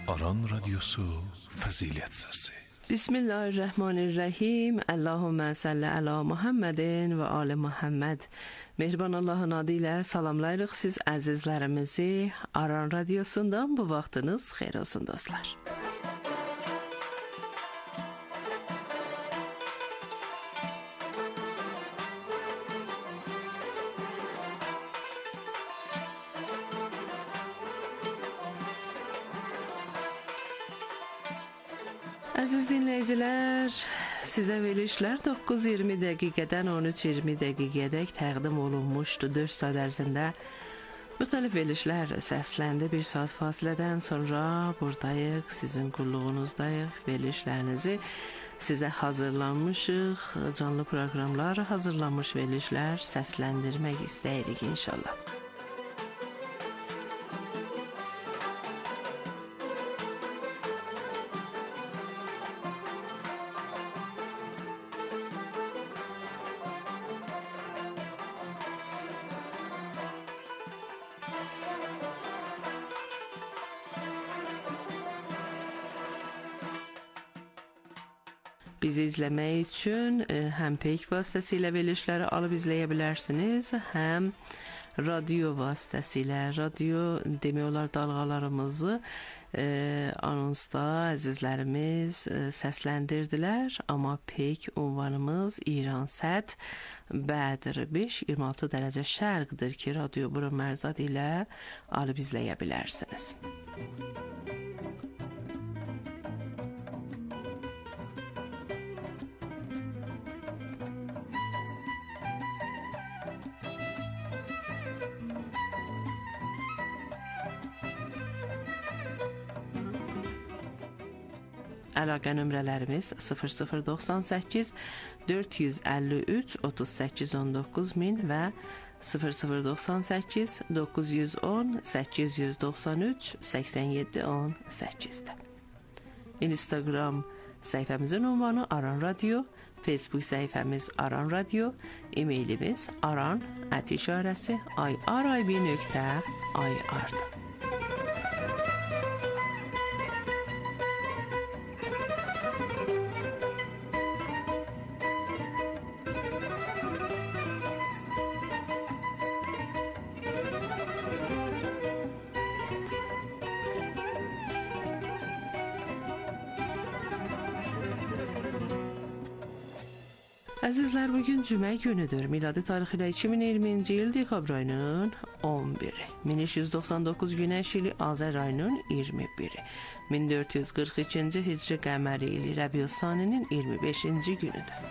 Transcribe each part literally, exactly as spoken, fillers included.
Aran Radyosu Fazilet Sesi. بسم الله الرحمن الرحیم. اللهم صل علی Muhammed və ali Muhammed. Mehriban Allahın adı ilə salamlayırıq siz əzizlərimizi. Aran Radyosundan bu vaxtınız xeyir olsun dostlar. Əziz dinləyicilər, sizə verilişlər doqquz iyirmi dəqiqədən on üç iyirmi dəqiqədək təqdim olunmuşdu. dörd saat ərzində müxtəlif verilişlər səsləndi. Bir saat fasilədən sonra buradayıq, sizin qulluğunuzdayıq. Verilişlərinizi sizə hazırlanmışıq, canlı proqramlar hazırlanmış verilişlər səsləndirmək istəyirik inşallah. Bizi izləmək üçün həm peyk vasitəsilə verilişləri alıb izləyə bilərsiniz, həm radio vasitəsilə. Radio demək olar dalğalarımızı e, anonsda əzizlərimiz e, səsləndirdilər, amma peyk ünvanımız İransat Bədr beş iyirmi altı dərəcə şərqdir ki, radio bura mərzad ilə alıb izləyə bilərsiniz. Əlaqə nömrələrimiz sıfır sıfır doxsan səkkiz dörd yüz əlli üç otuz səkkiz on doqquz min və sıfır sıfır doxsan səkkiz doqquz yüz on səkkiz yüz doxsan üç səksən yeddi on səkkizdə. Instagram səhifəmizin ünvanı Aran Radio, Facebook səhifəmiz Aran Radio, e-mailimiz aran ət işarəsi irib nöqtə ir. Əzizlər, bugün cümə günüdür. Miladi tarixi ilə iki min iyirminci il dekabr ayının on biri. min üç yüz doxsan doqquz günəş ili Azər ayının iyirmi biri. min dörd yüz qırx ikinci hicri qəməri ili Rəbiüs-Saninin iyirmi beşinci günüdür.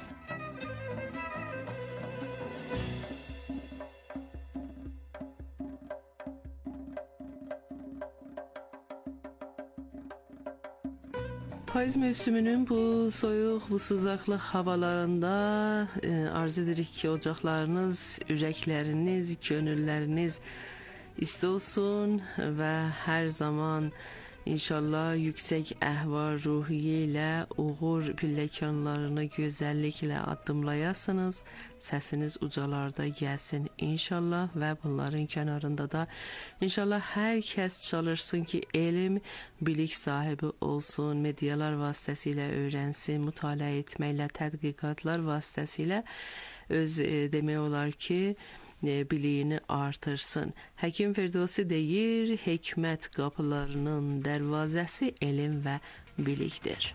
Payız mövsümünün bu soyuq, bu sızaqlı havalarında e, arzu edirik ki, ocaqlarınız, ürəkləriniz, könülləriniz isti olsun və hər zaman İnşallah yüksək əhval ruhiyyə ilə uğur pilləkanlarını gözəlliklə addımlayasınız. Səsiniz ucalarda gəlsin inşallah və bunların kənarında da inşallah hər kəs çalışsın ki, elm, bilik sahibi olsun, medialar vasitəsilə öyrənsin, mütaliə etməklə, tədqiqatlar vasitəsilə öz e, demək olar ki, biliyini artırsın. Həkim Firdevsi deyir, hikmət qapılarının dərvazəsi elm və bilikdir.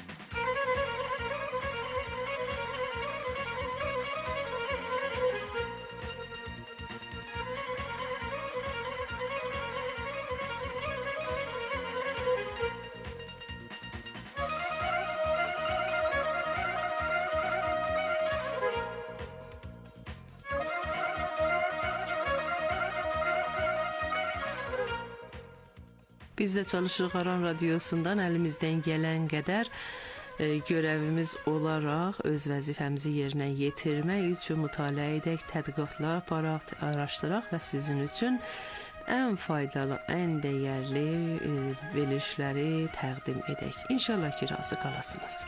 Biz də çalışırıq Aran Radyosundan əlimizdən gələn qədər e, görəvimiz olaraq öz vəzifəmizi yerinə yetirmək üçün mütaliə edək, tədqiqatlar aparaq, araşdıraq və sizin üçün ən faydalı, ən dəyərli e, verilişləri təqdim edək. İnşallah ki, razı qalasınız.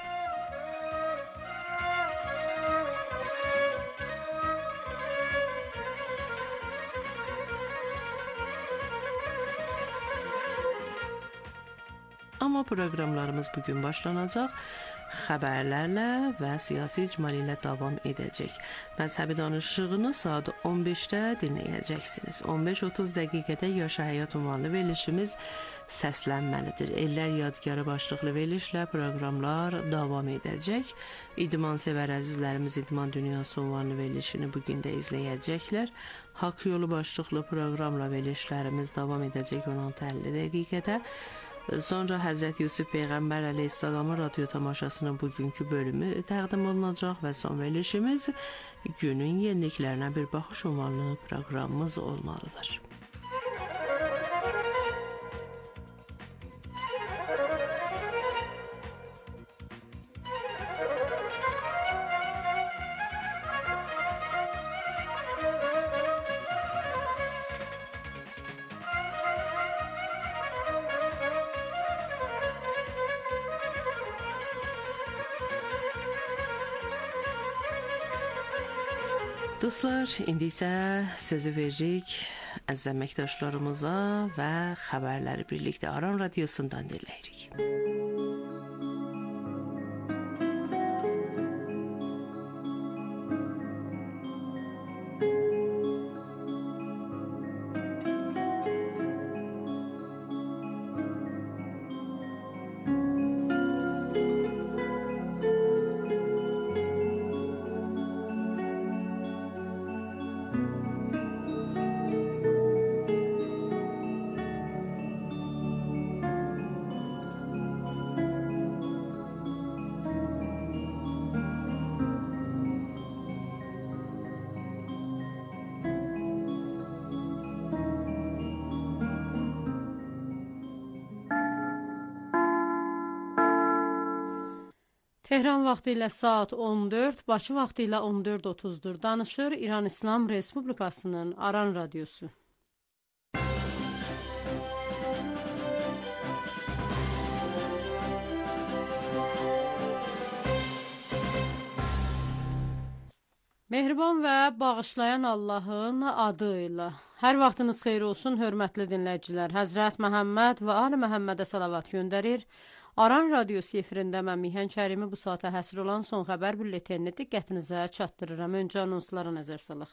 amma proqramlarımız bugün başlanacaq. Xəbərlərlə və siyasi icmal ilə davam edəcək. Məzhəbi danışığını saat on beşdə dinləyəcəksiniz. on beş otuz dəqiqədə Yaşa Həyat ünvanlı verilişimiz səslənməlidir. Ellər yadgarı başlıqlı verilişlə proqramlar davam edəcək. İdman sevər əzizlərimiz İdman Dünyası ünvanlı verilişini bugün də izləyəcəklər. Haqq yolu başlıqlı proqramla verilişlərimiz davam edəcək on altı əlli dəqiqədə. Sonra Həzrət Yusuf Peyğəmbər əleyhissalamın radio tamaşasının bugünkü bölümü təqdim olunacaq və son verilişimiz günün yeniliklərinə bir baxış ünvanlı proqramımız olmalıdır. Dostlar, indi isə sözü veririk əziz əməkdaşlarımıza və xəbərləri birlikdə Aran Radiosundan dinləyirik. Tehran vaxtı ilə saat on dörd, Bakı vaxtı ilə on dörd otuzdur. Danışır İran İslam Respublikasının Aran Radiosu. Mehriban və bağışlayan Allahın adı ilə. Hər vaxtınız xeyir olsun, hörmətli dinləyicilər. Həzrət Məhəmməd və Ali Məhəmmədə salavat göndərir. Aran Radiosu efirində mən Mihan Kərimi bu saata həsr olan son xəbər bülletenini diqqətinizə çatdırıram. Öncə anonslara nəzər salaq.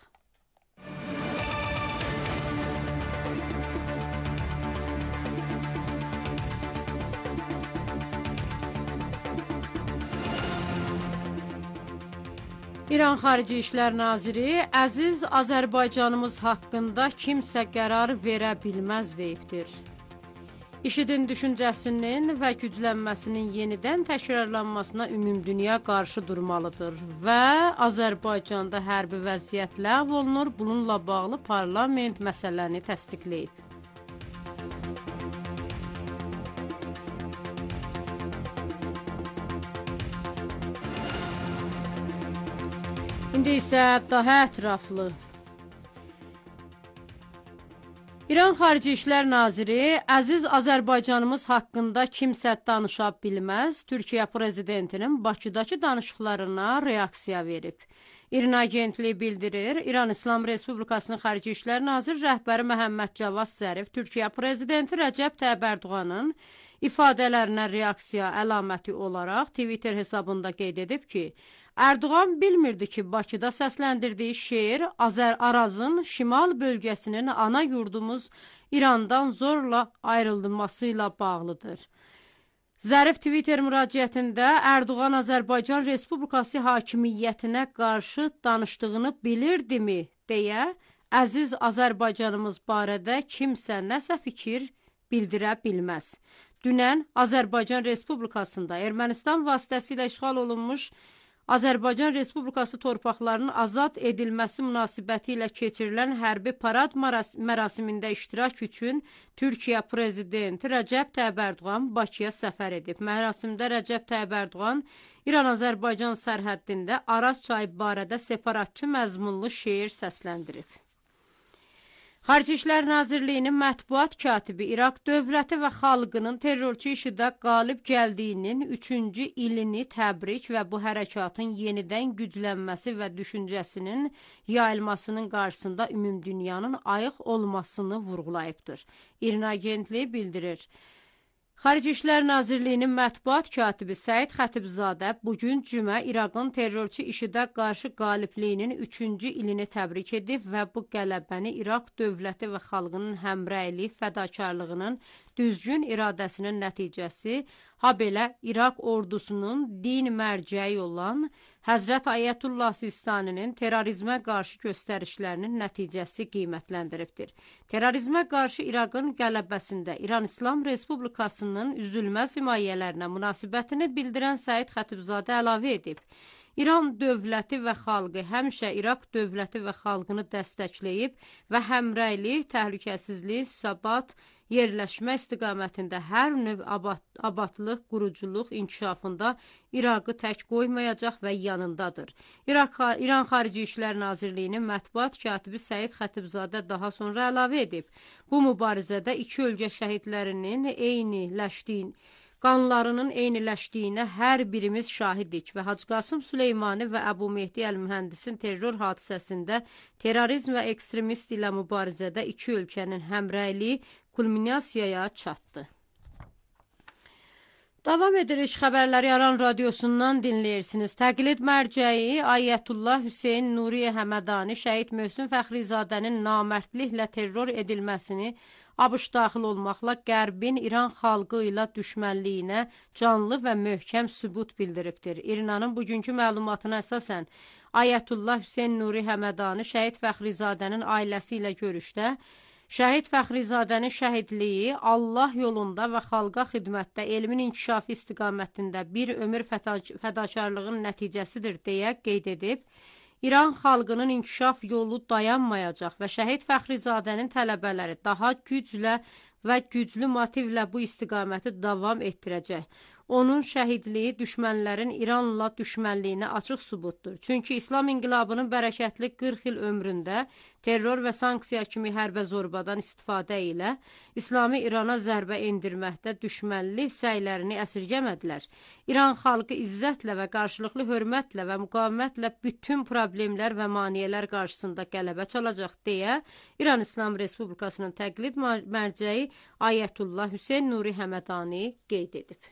İran Xarici İşlər Naziri əziz Azərbaycanımız haqqında kimsə qərar verə bilməz deyibdir. İşidin düşüncəsinin və güclənməsinin yenidən təkrarlanmasına ümumdünya qarşı durmalıdır və Azərbaycanda hərbi vəziyyət ləğv olunur, bununla bağlı parlament məsələni təsdiqləyib. İndi isə daha ətraflı. İran Xarici İşlər Naziri əziz Azərbaycanımız haqqında kimsə danışa bilməz, Türkiyə prezidentinin Bakıdakı danışıqlarına reaksiya verib. İRNA agentliyi bildirir, İran İslam Respublikasının Xarici İşlər Naziri rəhbəri Məhəmməd Cavad Zərif Türkiyə prezidenti Rəcəb Tayyib Ərdoğanın ifadələrinə reaksiya əlaməti olaraq Twitter hesabında qeyd edib ki, Ərdoğan bilmirdi ki, Bakıda səsləndirdiyi şeir Azər Arazın şimal bölgəsinin ana yurdumuz İrandan zorla ayrılması ilə bağlıdır. Zərif Twitter müraciətində Ərdoğan Azərbaycan Respublikası hakimiyyətinə qarşı danışdığını bilirdimi, deyə əziz Azərbaycanımız barədə kimsə nəsə fikir bildirə bilməz. Dünən Azərbaycan Respublikasında Ermənistan vasitəsilə işğal olunmuş Azərbaycan Respublikası torpaqlarının azad edilməsi münasibəti ilə keçirilən hərbi parad mərasimində iştirak üçün Türkiyə prezidenti Rəcəb Tayyib Ərdoğan Bakıya səfər edib. Mərasimdə Rəcəb Tayyib Ərdoğan İran-Azərbaycan sərhəddində Araz çayı barədə separatçı məzmunlu şeir səsləndirib. Xarici İşlər Nazirliyinin mətbuat katibi İraq dövləti və xalqının terrorçu işidə qalib gəldiyinin üçüncü ilini təbrik və bu hərəkatın yenidən güclənməsi və düşüncəsinin yayılmasının qarşısında ümumdünyanın ayıq olmasını vurğulayıbdır. İRNA agentliyi bildirir. Xarici İşlər Nazirliyinin mətbuat katibi Səid Xətibzadə bugün cümə İraqın terrorçu IŞİD-ə qarşı qalibliyinin üçüncü ilini təbrik edib və bu qələbəni İraq dövləti və xalqının həmrəylik, fədakarlığının, düzgün iradəsinin nəticəsi, habelə İraq ordusunun din mərcəyi olan Həzrət Ayətullah Sistaninin terrorizmə qarşı göstərişlərinin nəticəsi qiymətləndiribdir. Terrorizmə qarşı İraqın qələbəsində İran İslam Respublikasının üzülməz himayələrinə münasibətini bildirən Səid Xətibzadə əlavə edib. İran dövləti və xalqı həmişə İraq dövləti və xalqını dəstəkləyib və həmrəylik, təhlükəsizlik, səbat, yerləşmə istiqamətində hər növ abad, abadlıq, quruculuq, inkişafında İraqı tək qoymayacaq və yanındadır. İraq, İran Xarici İşlər Nazirliyinin mətbuat katibi Səid Xətibzadə daha sonra əlavə edib. Bu mübarizədə iki ölkə şəhidlərinin eyniləşdiyi, qanlarının eyniləşdiyinə hər birimiz şahidik və Hacı Qasım Süleymani və Əbu Mehdi Əl-Mühəndisin terror hadisəsində terrorizm və ekstremist ilə mübarizədə iki ölkənin həmrəyliyi kulminasiyaya çatdı. Davam edirik, xəbərləri Aran radiosundan dinləyirsiniz. Təqlid mərcəyi Ayətullah Hüseyn Nuriye Həmədani şəhid Möhsün Fəxrizadənin namərdliklə terror edilməsini ABŞ daxil olmaqla Qərbin İran xalqı ilə düşmənliyinə canlı və möhkəm sübut bildiribdir. İrnanın bugünkü məlumatına əsasən Ayətullah Hüseyn Nuri Həmədani şəhid Fəxrizadənin ailəsi ilə görüşdə Şəhid Fəxrizadənin şəhidliyi Allah yolunda və xalqa xidmətdə elmin inkişafı istiqamətində bir ömür fədakarlığın nəticəsidir deyə qeyd edib, İran xalqının inkişaf yolu dayanmayacaq və Şəhid Fəxrizadənin tələbələri daha güclə və güclü motivlə bu istiqaməti davam etdirəcək. Onun şəhidliyi düşmənlərin İranla düşmənliyinə açıq sübutdur. Çünki İslam inqilabının bərəkətli qırx il ömründə terror və sanksiya kimi hərbə zorbadan istifadə ilə İslami İrana zərbə endirməkdə düşmənli səylərini əsirgəmədilər. İran xalqı izzətlə və qarşılıqlı hörmətlə və müqavimətlə bütün problemlər və maneələr qarşısında qələbə çalacaq deyə İran İslam Respublikasının təqlid mərcəyi Ayətullah Hüseyn Nuri Həmədani qeyd edib.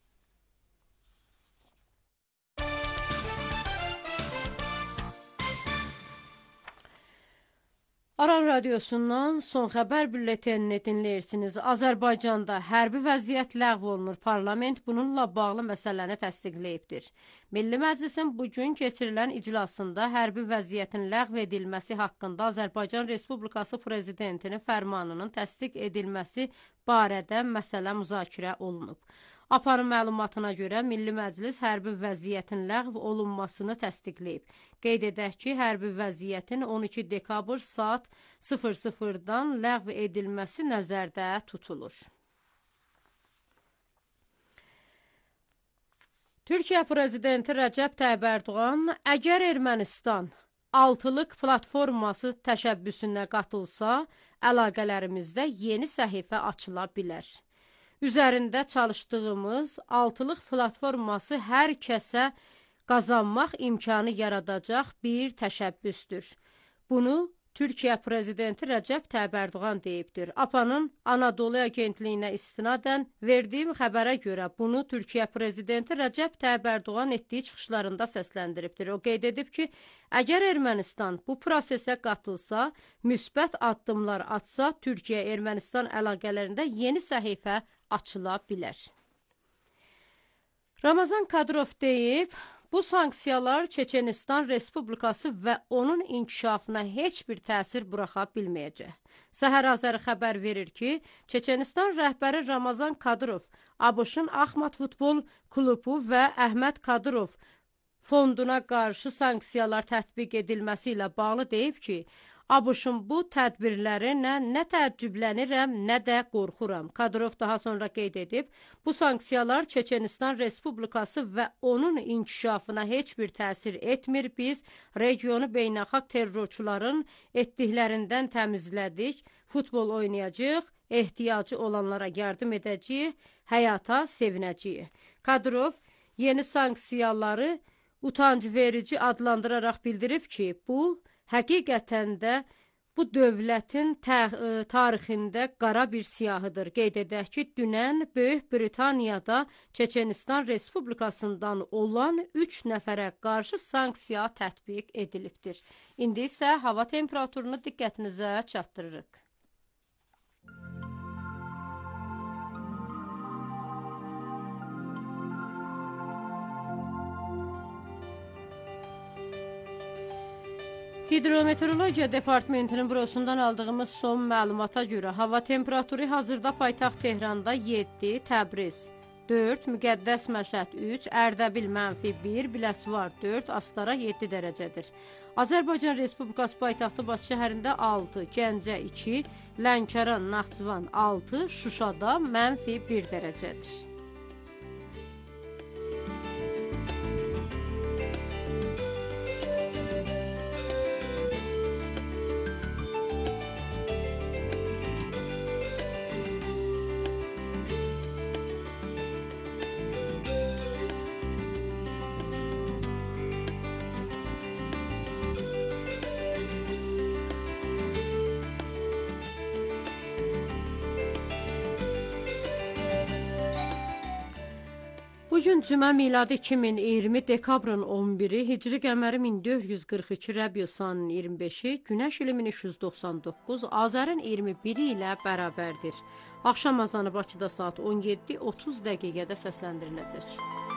Aran radiosundan son xəbər bülletenini dinləyirsiniz. Azərbaycanda hərbi vəziyyət ləğv olunur. Parlament bununla bağlı məsələni təsdiqləyibdir. Milli Məclisin bugün keçirilən iclasında hərbi vəziyyətin ləğv edilməsi haqqında Azərbaycan Respublikası Prezidentinin fərmanının təsdiq edilməsi barədə məsələ müzakirə olunub. A P A-nın məlumatına görə Milli Məclis hərbi vəziyyətin ləğv olunmasını təsdiqləyib. Qeyd edək ki, hərbi vəziyyətin on iki dekabr saat sıfır sıfırdan ləğv edilməsi nəzərdə tutulur. Türkiyə Prezidenti Rəcəb Tayyib Ərdoğan, əgər Ermənistan altılıq platforması təşəbbüsünə qatılsa, əlaqələrimizdə yeni səhifə açıla bilər. Üzərində çalışdığımız altılıq platforması hər kəsə qazanmaq imkanı yaradacaq bir təşəbbüsdür. Bunu Türkiyə Prezidenti Rəcəb Tayyib Ərdoğan deyibdir. A P A-nın Anadolu Agentliyinə istinadən verdiyim xəbərə görə bunu Türkiyə Prezidenti Rəcəb Tayyib Ərdoğan etdiyi çıxışlarında səsləndiribdir. O qeyd edib ki, əgər Ermənistan bu prosesə qatılsa, müsbət addımlar atsa, Türkiyə-Ermənistan əlaqələrində yeni səhifə açıla bilər. Ramazan Kadyrov deyib, bu sanksiyalar Çeçenistan Respublikası və onun inkişafına heç bir təsir buraxa bilməyəcək. Səhər Azəri xəbər verir ki, Çeçenistan rəhbəri Ramazan Kadyrov ABŞ-ın Axmat Futbol Klubu və Əhməd Kadyrov fonduna qarşı sanksiyalar tətbiq edilməsi ilə bağlı deyib ki, ABŞ-ın bu tədbirlərinə nə təəccüblənirəm, nə də qorxuram. Kadyrov daha sonra qeyd edib, bu sanksiyalar Çeçenistan Respublikası və onun inkişafına heç bir təsir etmir. Biz regionu beynəlxalq terrorçuların etdiklərindən təmizlədik, futbol oynayacağıq, ehtiyacı olanlara yardım edəcəyik, həyata sevinəcəyik. Kadyrov yeni sanksiyaları utanc verici adlandıraraq bildirib ki, bu həqiqətən də bu dövlətin tarixində qara bir siyahıdır. Qeyd edək ki, dünən Böyük Britaniyada Çeçenistan Respublikasından olan üç nəfərə qarşı sanksiya tətbiq edilibdir. İndi isə hava temperaturunu diqqətinizə çatdırırıq. Hidrometeorologiya Departamentinin bürosundan aldığımız son məlumata görə hava temperaturu hazırda paytaxt Tehranda yeddi, Təbriz dörd, Müqəddəs Məşəd üç, Ərdəbil mənfi bir, Biləsuvar dörd, Astara yeddi dərəcədir. Azərbaycan Respublikası paytaxtı Bakı şəhərində altı, Gəncə iki, Lənkəran, Naxçıvan altı, Şuşada mənfi bir dərəcədir. Bugün cümə miladı iki min iyirmi dekabrın on biri, Hicri qəməri min dörd yüz qırx iki, Rəbiusanın iyirmi beşi, Günəş ili min üç yüz doxsan doqquz, Azərin iyirmi biri ilə bərabərdir. Axşam azanı Bakıda saat on yeddi otuz dəqiqədə səsləndiriləcək.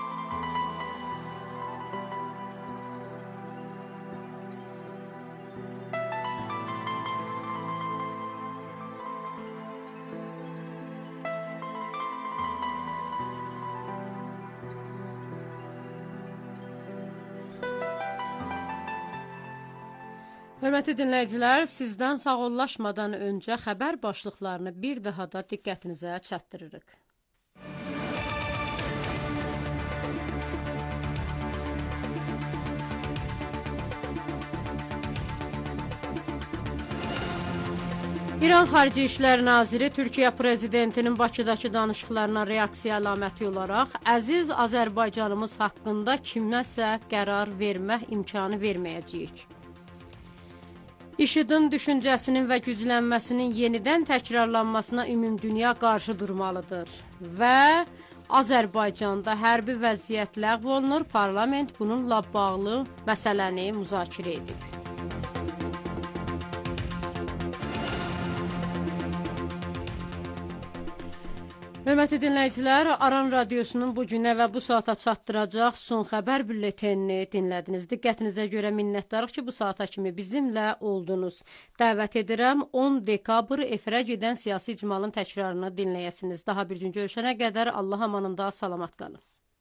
Hörmətli dinləyicilər, sizdən sağollaşmadan öncə xəbər başlıqlarını bir daha da diqqətinizə çatdırırıq. İran Xarici İşlər Naziri Türkiyə Prezidentinin Bakıdakı danışıqlarına reaksiya əlaməti olaraq əziz Azərbaycanımız haqqında kimləsə qərar vermək imkanı verməyəcəyik. İŞİD-in düşüncəsinin və güclənməsinin yenidən təkrarlanmasına ümumdünya qarşı durmalıdır və Azərbaycanda hərbi vəziyyət ləğv olunur, parlament bununla bağlı məsələni müzakirə edib. Hörmətli dinləyicilər, Aran Radiosunun bu günə və bu saata çatdıracaq son xəbər bülletenini dinlədiniz. Diqqətinizə görə minnətdarıq ki, bu saata kimi bizimlə oldunuz. Dəvət edirəm on dekabr efirə gedən siyasi icmalın təkrarını dinləyəsiniz. Daha bir gün görüşənə qədər Allah amanında salamat qalın.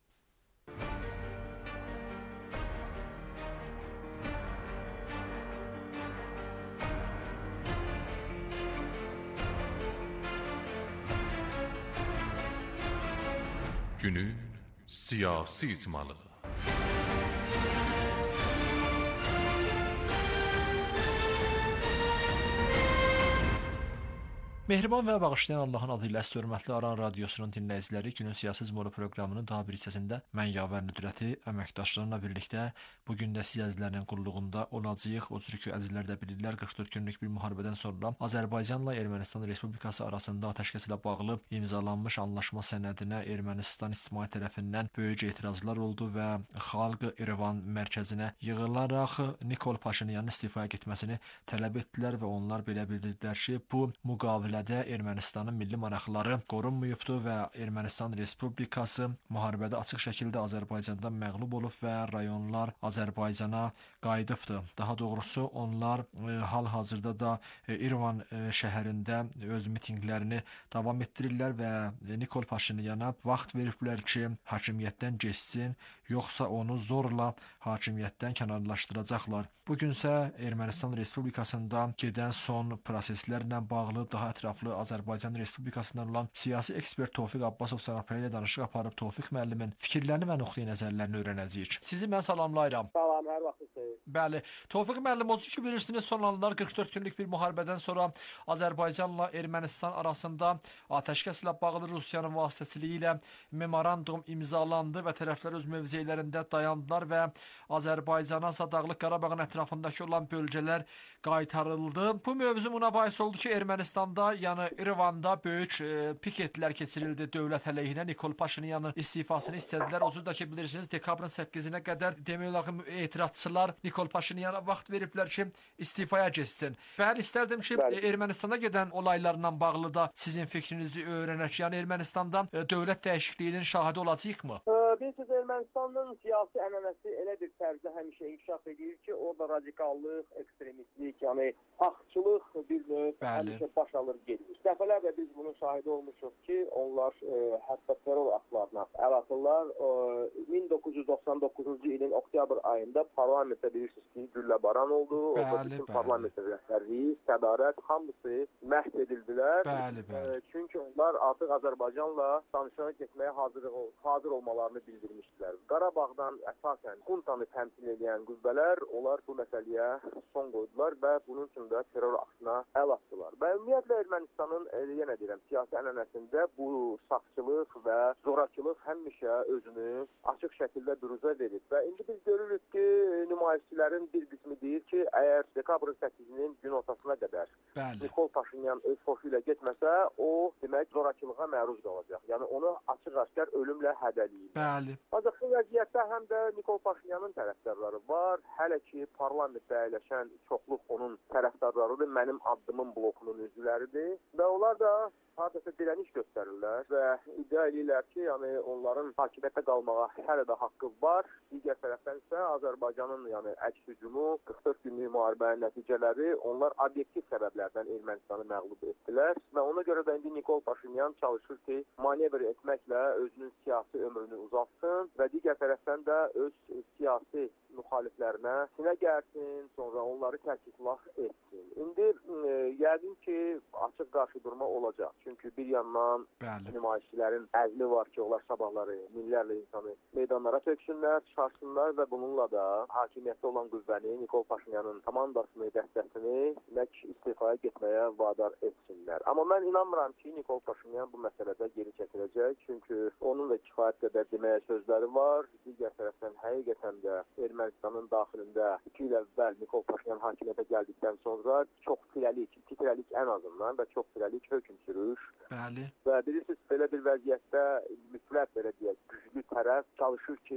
Günün siyasi icmalı. Mehriban və bağışlayan Allahın adı ilə hörmətli Aran Radiosunun dinləyiciləri, günün siyasi icmalı proqramının daha bir hissəsində mən Yavər Nüdrəti əməkdaşlarımla birlikdə bugün də siyasilərin qulluğunda olacağıq. O cür ki, əzizlər də bilirlər, qırx dörd günlük bir müharibədən sonra Azərbaycanla Ermənistan Respublikası arasında atəşkəs ilə bağlı imzalanmış anlaşma sənədinə Ermənistan ictimaiyyəti tərəfindən böyük etirazlar oldu və xalq İrəvan mərkəzinə yığılaraq Nikol Paşinyanın istifaya getməsini tələb etdilər və onlar belə bildirdilər ki, bu müqavilə Ermənistanın milli maraqları qorunmayıbdır və Ermənistan Respublikası müharibədə açıq şəkildə Azərbaycanda məğlub olub və rayonlar Azərbaycana qayıdıbdır. Daha doğrusu onlar e, hal-hazırda da e, İrəvan e, şəhərində öz mitinqlərini davam etdirirlər və Nikol Paşinyana vaxt veriblər ki, hakimiyyətdən keçsin, yoxsa onu zorla hakimiyyətdən kənarlaşdıracaqlar. Bugünsə Ermənistan Respublikasında gedən son proseslərlə bağlı daha ətraflı Azərbaycan Respublikasından olan siyasi ekspert Tofiq Abbasov Sarapaya ilə danışıq aparıb Tofiq müəllimin fikirlərini və nöqteyi nəzərlərini öyrənəcəyik. Sizi mən salamlayıram. Salam, hər vaxtınız xeyir. Bəli. Tofiq müəllim, o ki bilirsiniz, son anlar qırx dörd günlük bir müharibədən sonra Azərbaycanla Ermənistan arasında atəşkəslə bağlı Rusiyanın vasitəçiliyi ilə memorandum imzalandı və tərəflər öz mövqelərində dayandılar və Azərbaycana Dağlıq Qarabağın ətrafındakı olan bölgələr qaytarıldı. Bu mövzu buna bais oldu ki, Ermənistanda, yəni İrəvanda böyük e, piketlər keçirildi dövlət əleyhinə. Nikol Paşinyanın istifasını istədilər. O cür da ki, bilirsiniz, dekabrın səkkizinə qədər demək olar ki, etirazçılar Nikol Paşinyana vaxt veriblər ki, istifaya geçsin. Bəli, istərdim ki, Bəli. Ermənistana gedən olaylarla bağlı da sizin fikrinizi öyrənək. Yəni Ermənistandan e, dövlət dəyişikliyinin şahidi olacağıq mı? Bilirsiniz, Ermənistanın siyasi ənənəsi elə bir tərzdə həmişə inkişaf edir ki, orada radikallıq, ekstremistlik, yəni haqçılıq bir növ həmişə baş alır gedir. Dəfələrlə biz bunun şahidi olmuşuq ki, onlar e, hətta terror aktlarına əl atırlar. E, min doqquz yüz doxsan doqquzuncu ilin oktyabr ayında parlamentdə bilirsiniz ki, güllə baran oldu. Bəli, o bütün bəli. parlament rəhbərliyi, sədarət, hamısı məhv edildilər. Bəli, bəli. E, çünki onlar artıq Azərbaycanla danışığa getməyə hazır, hazır olmalarını bildirmişdilər. Qarabağdan əsasən xuntanı təmsil edən qüvvələr, onlar bu məsələyə son qoydular və bunun üçün də terror aktına əl atdılar. Və ümumiyyətlə Ermənistanın, e, yenə deyirəm, siyasi ənənəsində bu sağçılıq və zorakılıq həmişə özünü açıq şəkildə büruzə verir. Və indi biz görürük ki, nümayişçilərin bir qismi deyir ki, əgər dekabrın səkkizinin gün ortasına qədər Bəli. Nikol Paşinyan öz xoşu ilə getməsə, o demək zorakılığa məruz qalacaq. Yəni onu açıq-aşkar ölümlə hədələyir. Bəli. Ancaq bu vəziyyətdə həm də Nikol Paşinyanın tərəfdarları var. Hələ ki, parlamentdə əyləşən çoxluq onun tərəfdarlarıdır, mənim addımın blokunun üzvləridir və onlar da hardasa dirəniş göstərirlər və iddia edirlər ki, yəni onların hakimiyyətdə qalmağa hələ də haqqı var. Digər tərəfdən isə Azərbaycanın yəni əks hücumu, qırx dörd günlük müharibənin nəticələri, onlar obyektiv səbəblərdən Ermənistanı məğlub etdilər və ona görə də indi Nikol Paşinyan çalışır ki, manevr etməklə özünün siyasi ömrünü uzaltsın və digər tərəfdən də öz siyasi müxaliflərinə sinə gərsin, sonra onları tərk-itlaf etsin. İndi e, yəqin ki, açıq qarşıdurma olacaq. Çünki bir yandan Bəli. nümayişçilərin əzmi var ki, onlar sabahları minlərlə insanı meydanlara töksünlər, çıxarsınlar və bununla da hakimiyyətdə olan qüvvəni, Nikol Paşinyanın komandasını, dəstəsini demək, istifaya getməyə vadar etsinlər. Amma mən inanmıram ki, Nikol Paşinyan bu məsələdə geri çəkiləcək. Çünki onun da kifayət qədər deməyə sözləri var. Digər tərəfdən həqiqətən də Ermənistanın daxilində iki il əvvəl Nikol Paşinyan hakimiyyətə gəldikdən sonra çox tirəlik, iki tirəlik ən azından və çox tirəlik hökm sürür. Bəli. Və bilirsiniz, belə bir vəziyyətdə mütləq belə deyək, güclü tərəf çalışır ki,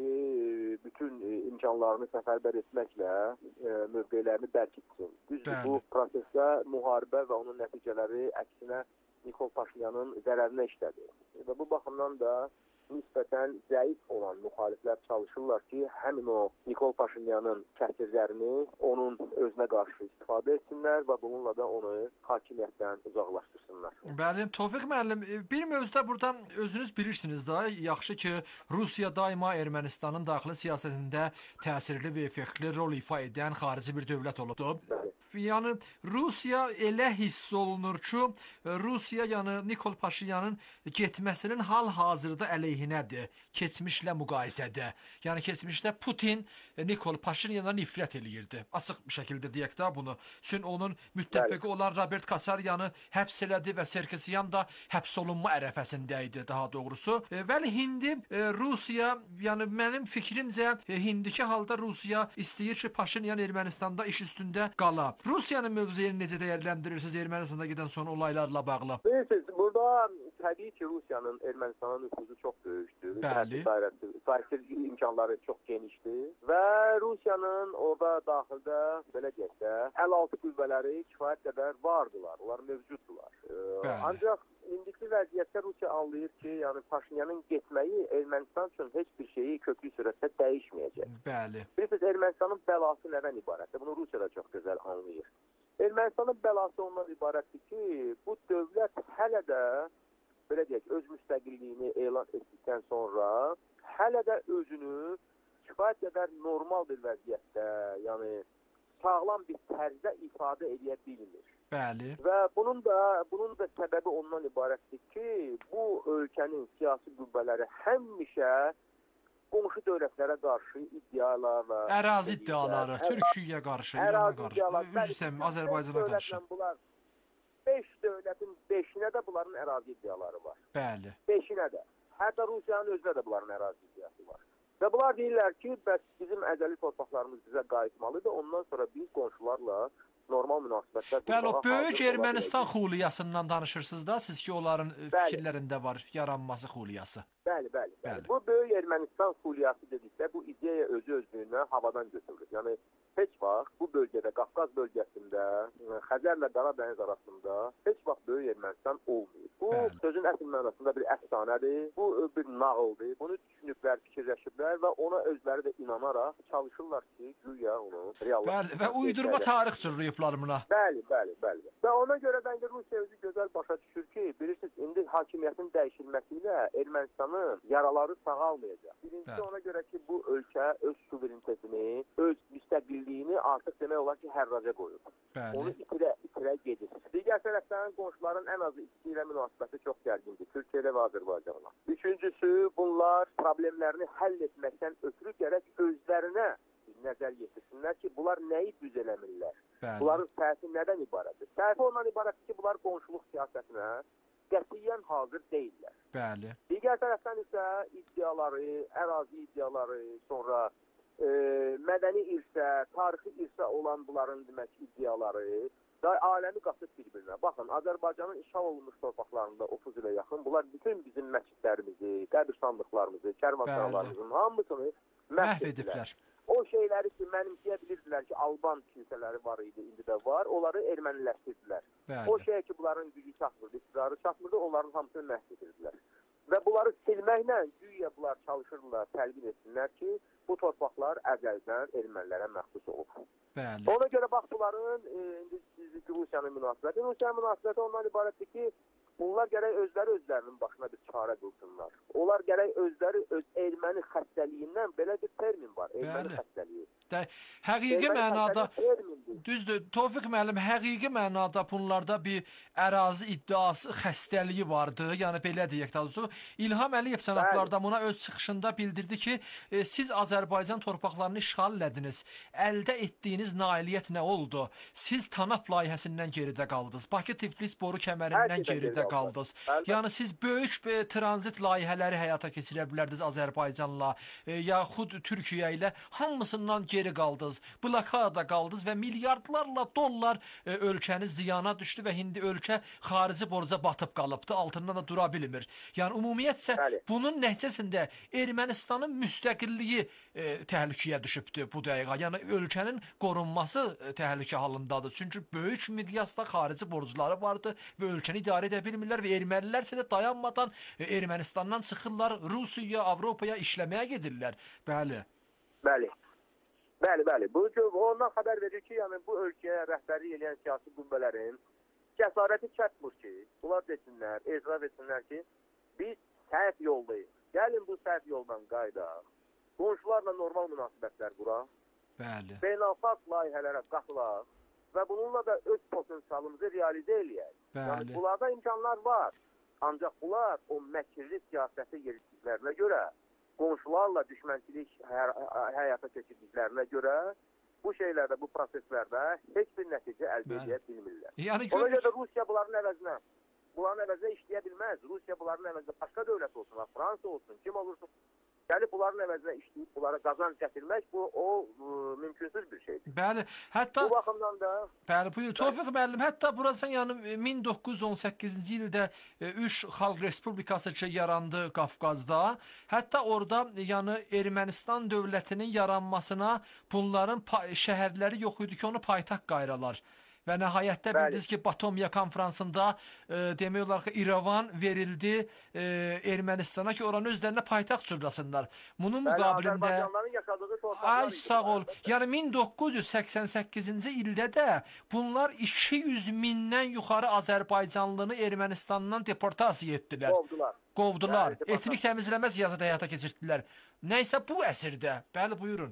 bütün imkanlarını səfərbər etməklə mövqelərini bərk etsin. Düzdür, bu prosesdə müharibə və onun nəticələri əksinə Nikol Paşinyanın zərərinə işlədi. Və bu baxımdan da nisbətən zəif olan müxaliflər çalışırlar ki, həmin o Nikol Paşinyanın kəsirlərini onun özünə qarşı istifadə etsinlər və bununla da onu hakimiyyətdən uzaqlaşdırsınlar. Bəli, Tofiq müəllim, bir mövzuda buradan özünüz bilirsiniz da, yaxşı ki, Rusiya daima Ermənistanın daxili siyasətində təsirli və effektli rol ifa edən xarici bir dövlət olubdur. Bəli. Yəni Rusiya elə hiss olunur ki, Rusiya yəni Nikol Paşinyanın getməsinin hal-hazırda əleyhinədir, keçmişlə müqayisədə. Yəni keçmişdə Putin Nikol Paşinyana nifrət eləyirdi. Açıq bir şəkildə deyək də bunu. Çünki onun müttəfiqi olan Robert Kasaryanı həbs elədi və Serkisyan da həbs olunma ərəfəsində idi, daha doğrusu. Vəli indi Rusiya, yəni mənim fikrimcə indiki halda Rusiya istəyir ki, Paşinyan Ermənistanda iş üstündə qala. Rusiyanın mövqeyini necə dəyərləndirirsiniz Ermənistanda gedən son olaylarla bağlı? Bilirsiniz, burada təbii ki, Rusiyanın Ermənistana nüfuzu çox böyükdür. Bəli. Dairəsi imkanları çox genişdir və Rusiyanın orada daxildə, belə deyək də, əl altı qüvvələri kifayət qədər vardılar, onlar mövcuddular. Bəli. Ancaq indiki vəziyyətdə Rusiya anlayır ki, yəni Paşinyanın getməyi Ermənistan üçün heç bir şeyi köklü sürətdə dəyişməyəcək. Bəli. Bilirsiniz, Ermənistanın bəlası nədən ibarətdir? Bunu Rusiya da çox gözəl anlayır. Ermənistanın bəlası ondan ibarətdir ki, bu dövlət hələ də, belə deyək, öz müstəqilliyini elan etdikdən sonra hələ də özünü kifayət qədər normal bir vəziyyətdə, yəni sağlam bir tərzdə ifadə edə bilmir. Bəli. Və bunun da bunun da səbəbi ondan ibarətdir ki, bu ölkənin siyasi qüvvələri həmişə qonşu dövlətlərə qarşı iddialarla ərazi iddiaları, Türkiyəyə qarşı, İrana qarşı, üzr istəyirəm, Azərbaycana qarşı. Bunlar beş dövlətin beşinə də bunların ərazi iddiaları var. Bəli. beşinə də. Hətta Rusiyanın özünə də bunların ərazi iddiası var. Və bunlar deyirlər ki, bəs bizim əzəli torpaqlarımız bizə qayıtmalıdır, ondan sonra biz qonşularla normal münasibətlər... Bəli, o böyük Ermənistan xuliyasından danışırsınız da, siz ki, onların fikirlərində var, yaranması xuliyası. Bəli, bəli, bəli. Bu böyük Ermənistan xuliyası dedikdə, bu ideya özü özlüyünə havadan götürülür. Yəni, heç vaxt bu bölgədə, Qafqaz bölgəsində, Xəzərlə Qaradəniz arasında heç vaxt böyük Ermənistan olmayıb. Bu, bəli, sözün əsl mənasında bir əfsanədir, bu bir nağıldır. Bunu düşünüblər, fikirləşiblər və ona özləri də inanaraq çalışırlar ki, güya onu reallaşdırır. Bəli, və uydurma tarix cürrüyüblər buna. Bəli, bəli, bəli. Və ona görə bəncə Rusiya özü gözəl başa düşür ki, bilirsiniz, indi hakimiyyətin dəyişilməsi ilə Ermənistanın yaraları sağalmayacaq. Birincisi, bəli, ona görə ki, bu ölkə öz suverenitetini, öz müstəqilliyini artıq demək olar ki, hərraca qoyur. Bəli. Onu itirə, itirə gedir. Digər tərəfdən qonşuların ən azı ikisi ilə münasibəti çox gərgindir. Türkiyə və Azərbaycanla. Üçüncüsü, bunlar problemlərini həll etməkdən ötürü gərək özlərinə nəzər yetirsinlər ki, bunlar nəyi düz eləmirlər? Bəli. Bunların səhəfi nədən ibarətdir? Səhəfi ondan ibarətdir ki, bunlar qonşuluq siyasətinə qətiyyən hazır deyirlər. Bəli. Digər tərəfdən isə iddiaları, ərazi iddiaları, sonra e, mədəni irsə, tarixi irsə olan bunların demək iddiaları da aləmi qatıb bir-birinə. Baxın, Azərbaycanın işğal olunmuş torpaqlarında otuz ilə yaxın bunlar bütün bizim məscidlərimizi, qəbirstanlıqlarımızı, kərvanxanalarımızın hamısını məhv ediblər. O şeyləri ki, mənimsəyə bilirdilər ki, Alban kilsələri var idi, indi də var, onları erməniləşdirdilər. Bəli. O şeyə ki, bunların gücü çatmırdı, iqtidarı çatmırdı, onların hamısını məhv edirdilər. Və bunları silməklə güya bunlar çalışırdılar, təlqin etsinlər ki, bu torpaqlar əzəldən ermənilərə məxsus olub. Bəli. Ona görə bax, bunların, e, indi Rusiyanın münasibəti, Rusiyanın münasibəti ondan ibarətdir ki, bunlar gərək özləri özlərinin başına bir çarə qılsınlar. Onlar gərək özləri öz erməni xəstəliyindən belə bir termin var, erməni Bəli. xəstəliyi. Də, həqiqi erməni mənada, düzdür, Tofiq müəllim, həqiqi mənada bunlarda bir ərazi iddiası xəstəliyi vardı, yəni belə deyək daha doğrusu. İlham Əliyev sənədlərdə buna öz çıxışında bildirdi ki, e, siz Azərbaycan torpaqlarını işğal elədiniz, əldə etdiyiniz nailiyyət nə oldu? Siz TANAP layihəsindən geridə qaldınız, Bakı-Tiflis boru kəmərindən geridə qaldınız. Yəni siz böyük bir tranzit layihələri həyata keçirə bilərdiniz Azərbaycanla, e, yaxud Türkiyə ilə, hamısından geri qaldınız. Blokada qaldınız və milyardlarla dollar e, ölkəniz ziyana düşdü və indi ölkə xarici borca batıb qalıbdı, altından da dura bilmir. Yəni ümumiyyətcə Bəli. bunun nəticəsində Ermənistanın müstəqilliyi e, təhlükəyə düşübdü bu dəqiqə. Yəni ölkənin qorunması e, təhlükə halındadır. Çünki böyük miqyasda xarici borcları vardı və ölkəni idarə edə bilmirlər və ermənilər isə də dayanmadan e, Ermənistandan çıxırlar, Rusiyaya, Avropaya işləməyə gedirlər. Bəli. Bəli. Bəli, bəli. Bu ondan xəbər verir ki, yəni bu ölkəyə rəhbərlik edən siyasi qüvvələrin cəsarəti çatmır ki, bunlar desinlər, etiraf etsinlər ki, biz səhv yoldayıq. Gəlin bu səhv yoldan qaydaq. Qonşularla normal münasibətlər quraq. Bəli. Beynəlxalq layihələrə qatılaq və bununla da öz potensialımızı realizə eləyək. Bəli. Yəni bunlarda imkanlar var. Ancaq bunlar o məkirli siyasəti yeritdiklərinə görə, qonşularla düşmənçilik hər, həyata keçirdiklərinə görə bu şeylərdə, bu proseslərdə heç bir nəticə əldə edə bilmirlər. Yəni, Ona görə də Rusiya bunların əvəzinə, bunların əvəzinə işləyə bilməz. Rusiya bunların əvəzinə başqa dövlət olsun, Fransa olsun, kim olursa, gəlib bunların əvəzinə işləyib, bunlara qazanc gətirmək, bu o ə, mümkünsüz bir şeydir. Bəli, hətta bu baxımdan da Bəli, buyur Tofiq müəllim, hətta burası yəni min doqquz yüz on səkkizinci ildə üç Xalq Respublikası ki yarandı Qafqazda. Hətta orada yəni Ermənistan dövlətinin yaranmasına bunların şəhərləri yox idi ki, onu paytaxt qayralar. Və nəhayətdə bildiniz ki, Batomiya konfransında e, demək olar ki, İrəvan verildi e, Ermənistana ki, oranı özlərinə paytaxt cürlasınlar. Bunun Bəli, müqabilində Ay sağ ol. Yəni min doqquz yüz səksən səkkizinci ildə də bunlar iki yüz mindən yuxarı Azərbaycanlını Ermənistandan deportasiya etdilər. Qovdular. Qovdular. Etnik təmizləmə siyasəti həyata keçirdilər. Nəysə bu əsrdə. Bəli, buyurun.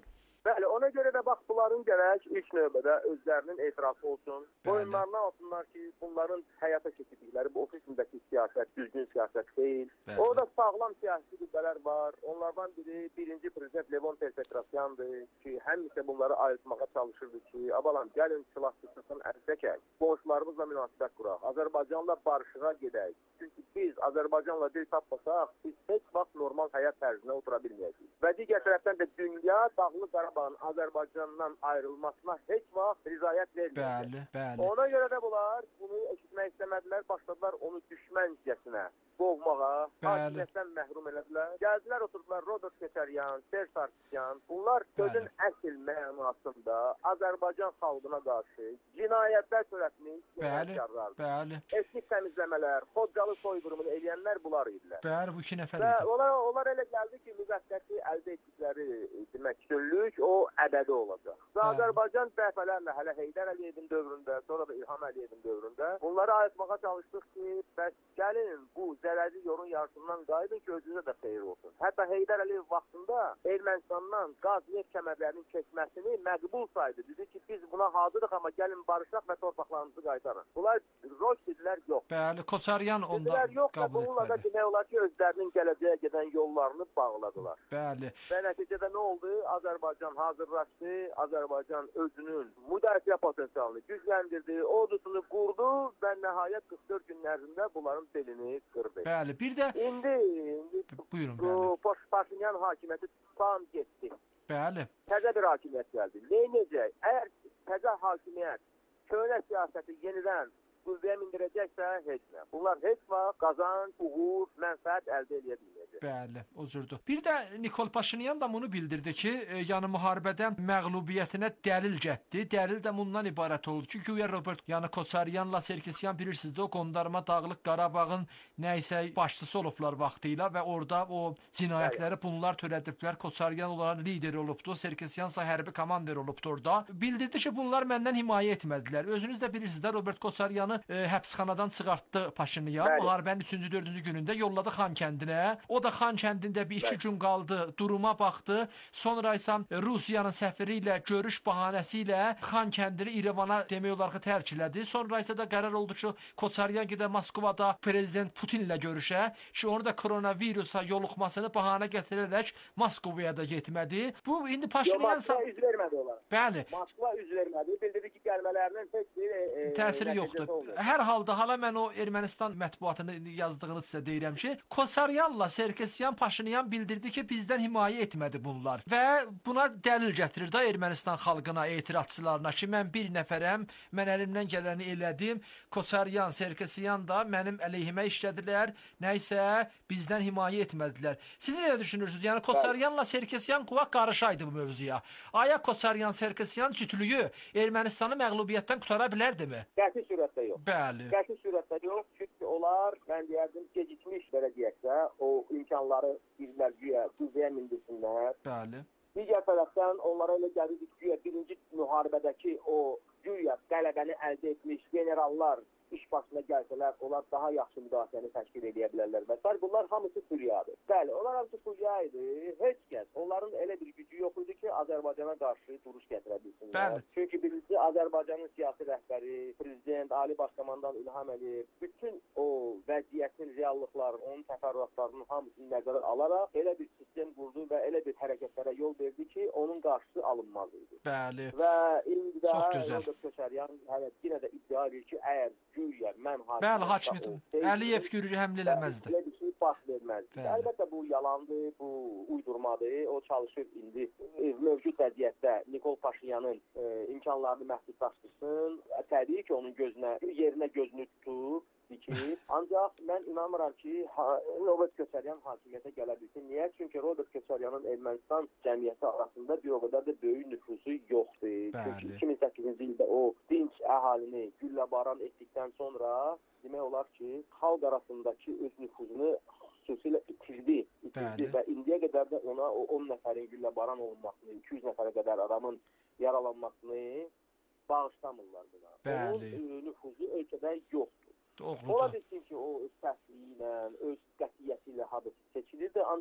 Bəli, ona görə də bax bunların gərək ilk növbədə özlərinin etirafı olsun. Boyunlarına alsınlar ki, bunların həyata keçirdikləri bu ofisindəki siyasət düzgün siyasət deyil. Bəli. Orada sağlam siyasi qüvvələr var. Onlardan biri birinci prezident Levon Ter-Petrosyandır ki, həmişə bunları ayırtmağa çalışırdı ki, abalan gəlin silah tutsun, əl çəkək. Qonşularımızla münasibət quraq. Azərbaycanla barışığa gedək. Çünki biz Azərbaycanla dil tapmasaq, biz heç vaxt normal həyat tərzinə otura bilməyəcəyik. Və digər tərəfdən də dünya Dağlıq Qarabağın Azərbaycandan ayrılmasına heç vaxt rizayət verməyəcək. Bəli, bəli. Ona görə də bunlar bunu eşitmək istəmədilər, başladılar onu düşməncəsinə qovmağa, hakimiyyətdən məhrum elədilər. Gəldilər, oturdular Robert Köçəryan, Serj Sarkisyan. Bunlar sözün əsl mənasında Azərbaycan xalqına qarşı cinayətlər törətmiş cinayətkarlardır. Bəli. Etnik təmizləmələr, Xocalı soyqırımını eləyənlər bunlar idilər. Bəli, bu iki nəfər idi. Və onlar, onlar elə gəldi ki, müvəqqəti əldə etdikləri demək üstünlük o əbədi olacaq. Və Azərbaycan dəfələrlə hələ Heydər Əliyevin dövründə, sonra da İlham Əliyevin dövründə bunları ayırtmağa çalışdıq ki, bəs gəlin bu zərərli yolun yarısından qayıdın ki, özünüzə də xeyir olsun. Hətta Heydər Əliyev vaxtında Ermənistandan qaz neft kəmərlərinin keçməsini məqbul saydı. Dedi ki, biz buna hazırıq, amma gəlin barışaq və torpaqlarımızı qaytarın. Bunlar roş dedilər, yox. Bəli, Koçaryan onda dedilər, yox, qəbul etmədi. Bununla da demək olar ki, özlərinin gələcəyə gedən yollarını bağladılar. Bəli. Və nəticədə nə oldu? Azərbaycan hazırlaşdı, Azərbaycan özünün müdafiə potensialını gücləndirdi, ordusunu qurdu və nəhayət qırx dörd gün ərzində bunların belini qırdı. Bəli, bir də indi, indi buyurun, bəli. Paşinyan hakimiyyəti tam getdi. Bəli. Təzə bir hakimiyyət gəldi. Neynəcək? Əgər təzə hakimiyyət köhnə siyasəti yenidən qüvvəyə mindirəcəksə, heç nə. Bunlar heç vaxt qazanc, uğur, mənfəət əldə edə bilməyəcək. Bəli, o cürdür. Bir də Nikol Paşinyan da bunu bildirdi ki, e, yəni müharibədə məğlubiyyətinə dəlil getdi. Dəlil də bundan ibarət oldu ki, güya Robert, yəni Koçaryanla Sarkisyan bilirsiniz də o qondarma Dağlıq Qarabağın nə isə başçısı olublar vaxtilə və orada o cinayətləri bunlar törədiblər. Koçaryan onların lideri olubdu, Sarkisyan isə hərbi komander olubdu orada. Bildirdi ki, bunlar məndən himayə etmədilər. Özünüz də bilirsiniz də Robert Koçaryanı e, həbsxanadan çıxartdı Paşinyan. Müharibənin üçüncü dördüncü günündə yolladı Xankəndinə. O da Xankəndində bir iki gün qaldı, duruma baxdı. Sonra isə Rusiyanın səfiri ilə görüş bəhanəsi ilə Xankəndini İrəvana demək olar ki, tərk elədi. Sonra isə də qərar oldu ki, Koçaryan gedə Moskvada prezident Putin ilə görüşə ki, onu da koronavirusa yoluxmasını bəhanə gətirərək Moskvaya da getmədi. Bu indi Paşinyan Moskva üz vermədi onlara. Bəli. Moskva üz vermədi. Bildirdi ki, gəlmələrinin heç bir e, təsiri yoxdur. Olmadı. Hər halda hala mən o Ermənistan mətbuatını yazdığını sizə deyirəm ki, Koçaryanla Sarkisyan Paşinyan bildirdi ki, bizdən himayə etmədi bunlar. Və buna dəlil gətirir də Ermənistan xalqına, etirazçılarına ki, mən bir nəfərəm, mən əlimdən gələni elədim. Koçaryan, Sarkisyan da mənim əleyhimə işlədilər. Nəysə bizdən himayə etmədilər. Siz nə düşünürsünüz? Yəni Koçaryanla Sarkisyan qulaq qarışaydı bu mövzuya. Aya Koçaryan, Sarkisyan cütlüyü Ermənistanı məğlubiyyətdən qutara bilərdimi? Qəti surətdə yox. Bəli. Qəti surətdə yox. Çünki onlar, mən deyərdim, gecikmiş belə deyəksə, o imkanları birlər güya qüvvəyə mindirsinlər. Bəli. Digər tərəfdən onlara elə gəlirdi ki, güya birinci müharibədəki o güya qələbəni əldə etmiş generallar iş başına gəlsələr, onlar daha yaxşı müdafiəni təşkil edə bilərlər və s. Bunlar hamısı fülyadır. Bəli, onlar hamısı fulya idi. Heç kəs, onların elə bir gücü yox idi ki, Azərbaycana qarşı duruş gətirə bilsinlər. Bəli. Çünki birinci Azərbaycanın siyasi rəhbəri, prezident, Ali Baş Komandan İlham Əliyev bütün o vəziyyətin reallıqlarını, onun təfərrüatlarının hamısını nəzərə alaraq elə bir sistem qurdu və elə bir hərəkətlərə yol verdi ki, onun qarşısı alınmaz idi. Bəli. Və indi də Robert Köçəryan hələ yenə də iddia edir ki, əgər güya mən hakimiyyətdə Bəli, hakimiyyət. Əliyev gürücü həmlə eləməzdi. Belə bir şey baş verməzdi. Əlbəttə bu yalandır, bu uydurmadır. O çalışır indi e, mövcud vəziyyətdə Nikol Paşinyanın e, imkanlarını məhdudlaşdırsın. Təbii ki, onun gözünə, yerinə gözünü tutur. Ki, ancaq mən inanmıram ki, ha, Robert Köçəryan hakimiyyətə gələ bilsin. Niyə? Çünki Robert Köçəryanın Ermənistan cəmiyyəti arasında bir o qədər də böyük nüfuzu yoxdur. Bəli. Çünki iki min səkkizinci ildə o dinc əhalini gülləbaran etdikdən sonra demək olar ki, xalq arasındakı öz nüfuzunu xüsusilə itirdi. itirdi və indiyə qədər də ona o on nəfərin gülləbaran olunmasını, iki yüz nəfərə qədər adamın yaralanmasını bağışlamırlar buna. Bəli. Onun nüfuzu ölkədə yoxdur. Doğrudur. Ola bilsin ki, o öz səhvliyi ilə, öz qətiyyəti ilə hadisi seçilirdi. Ancaq indi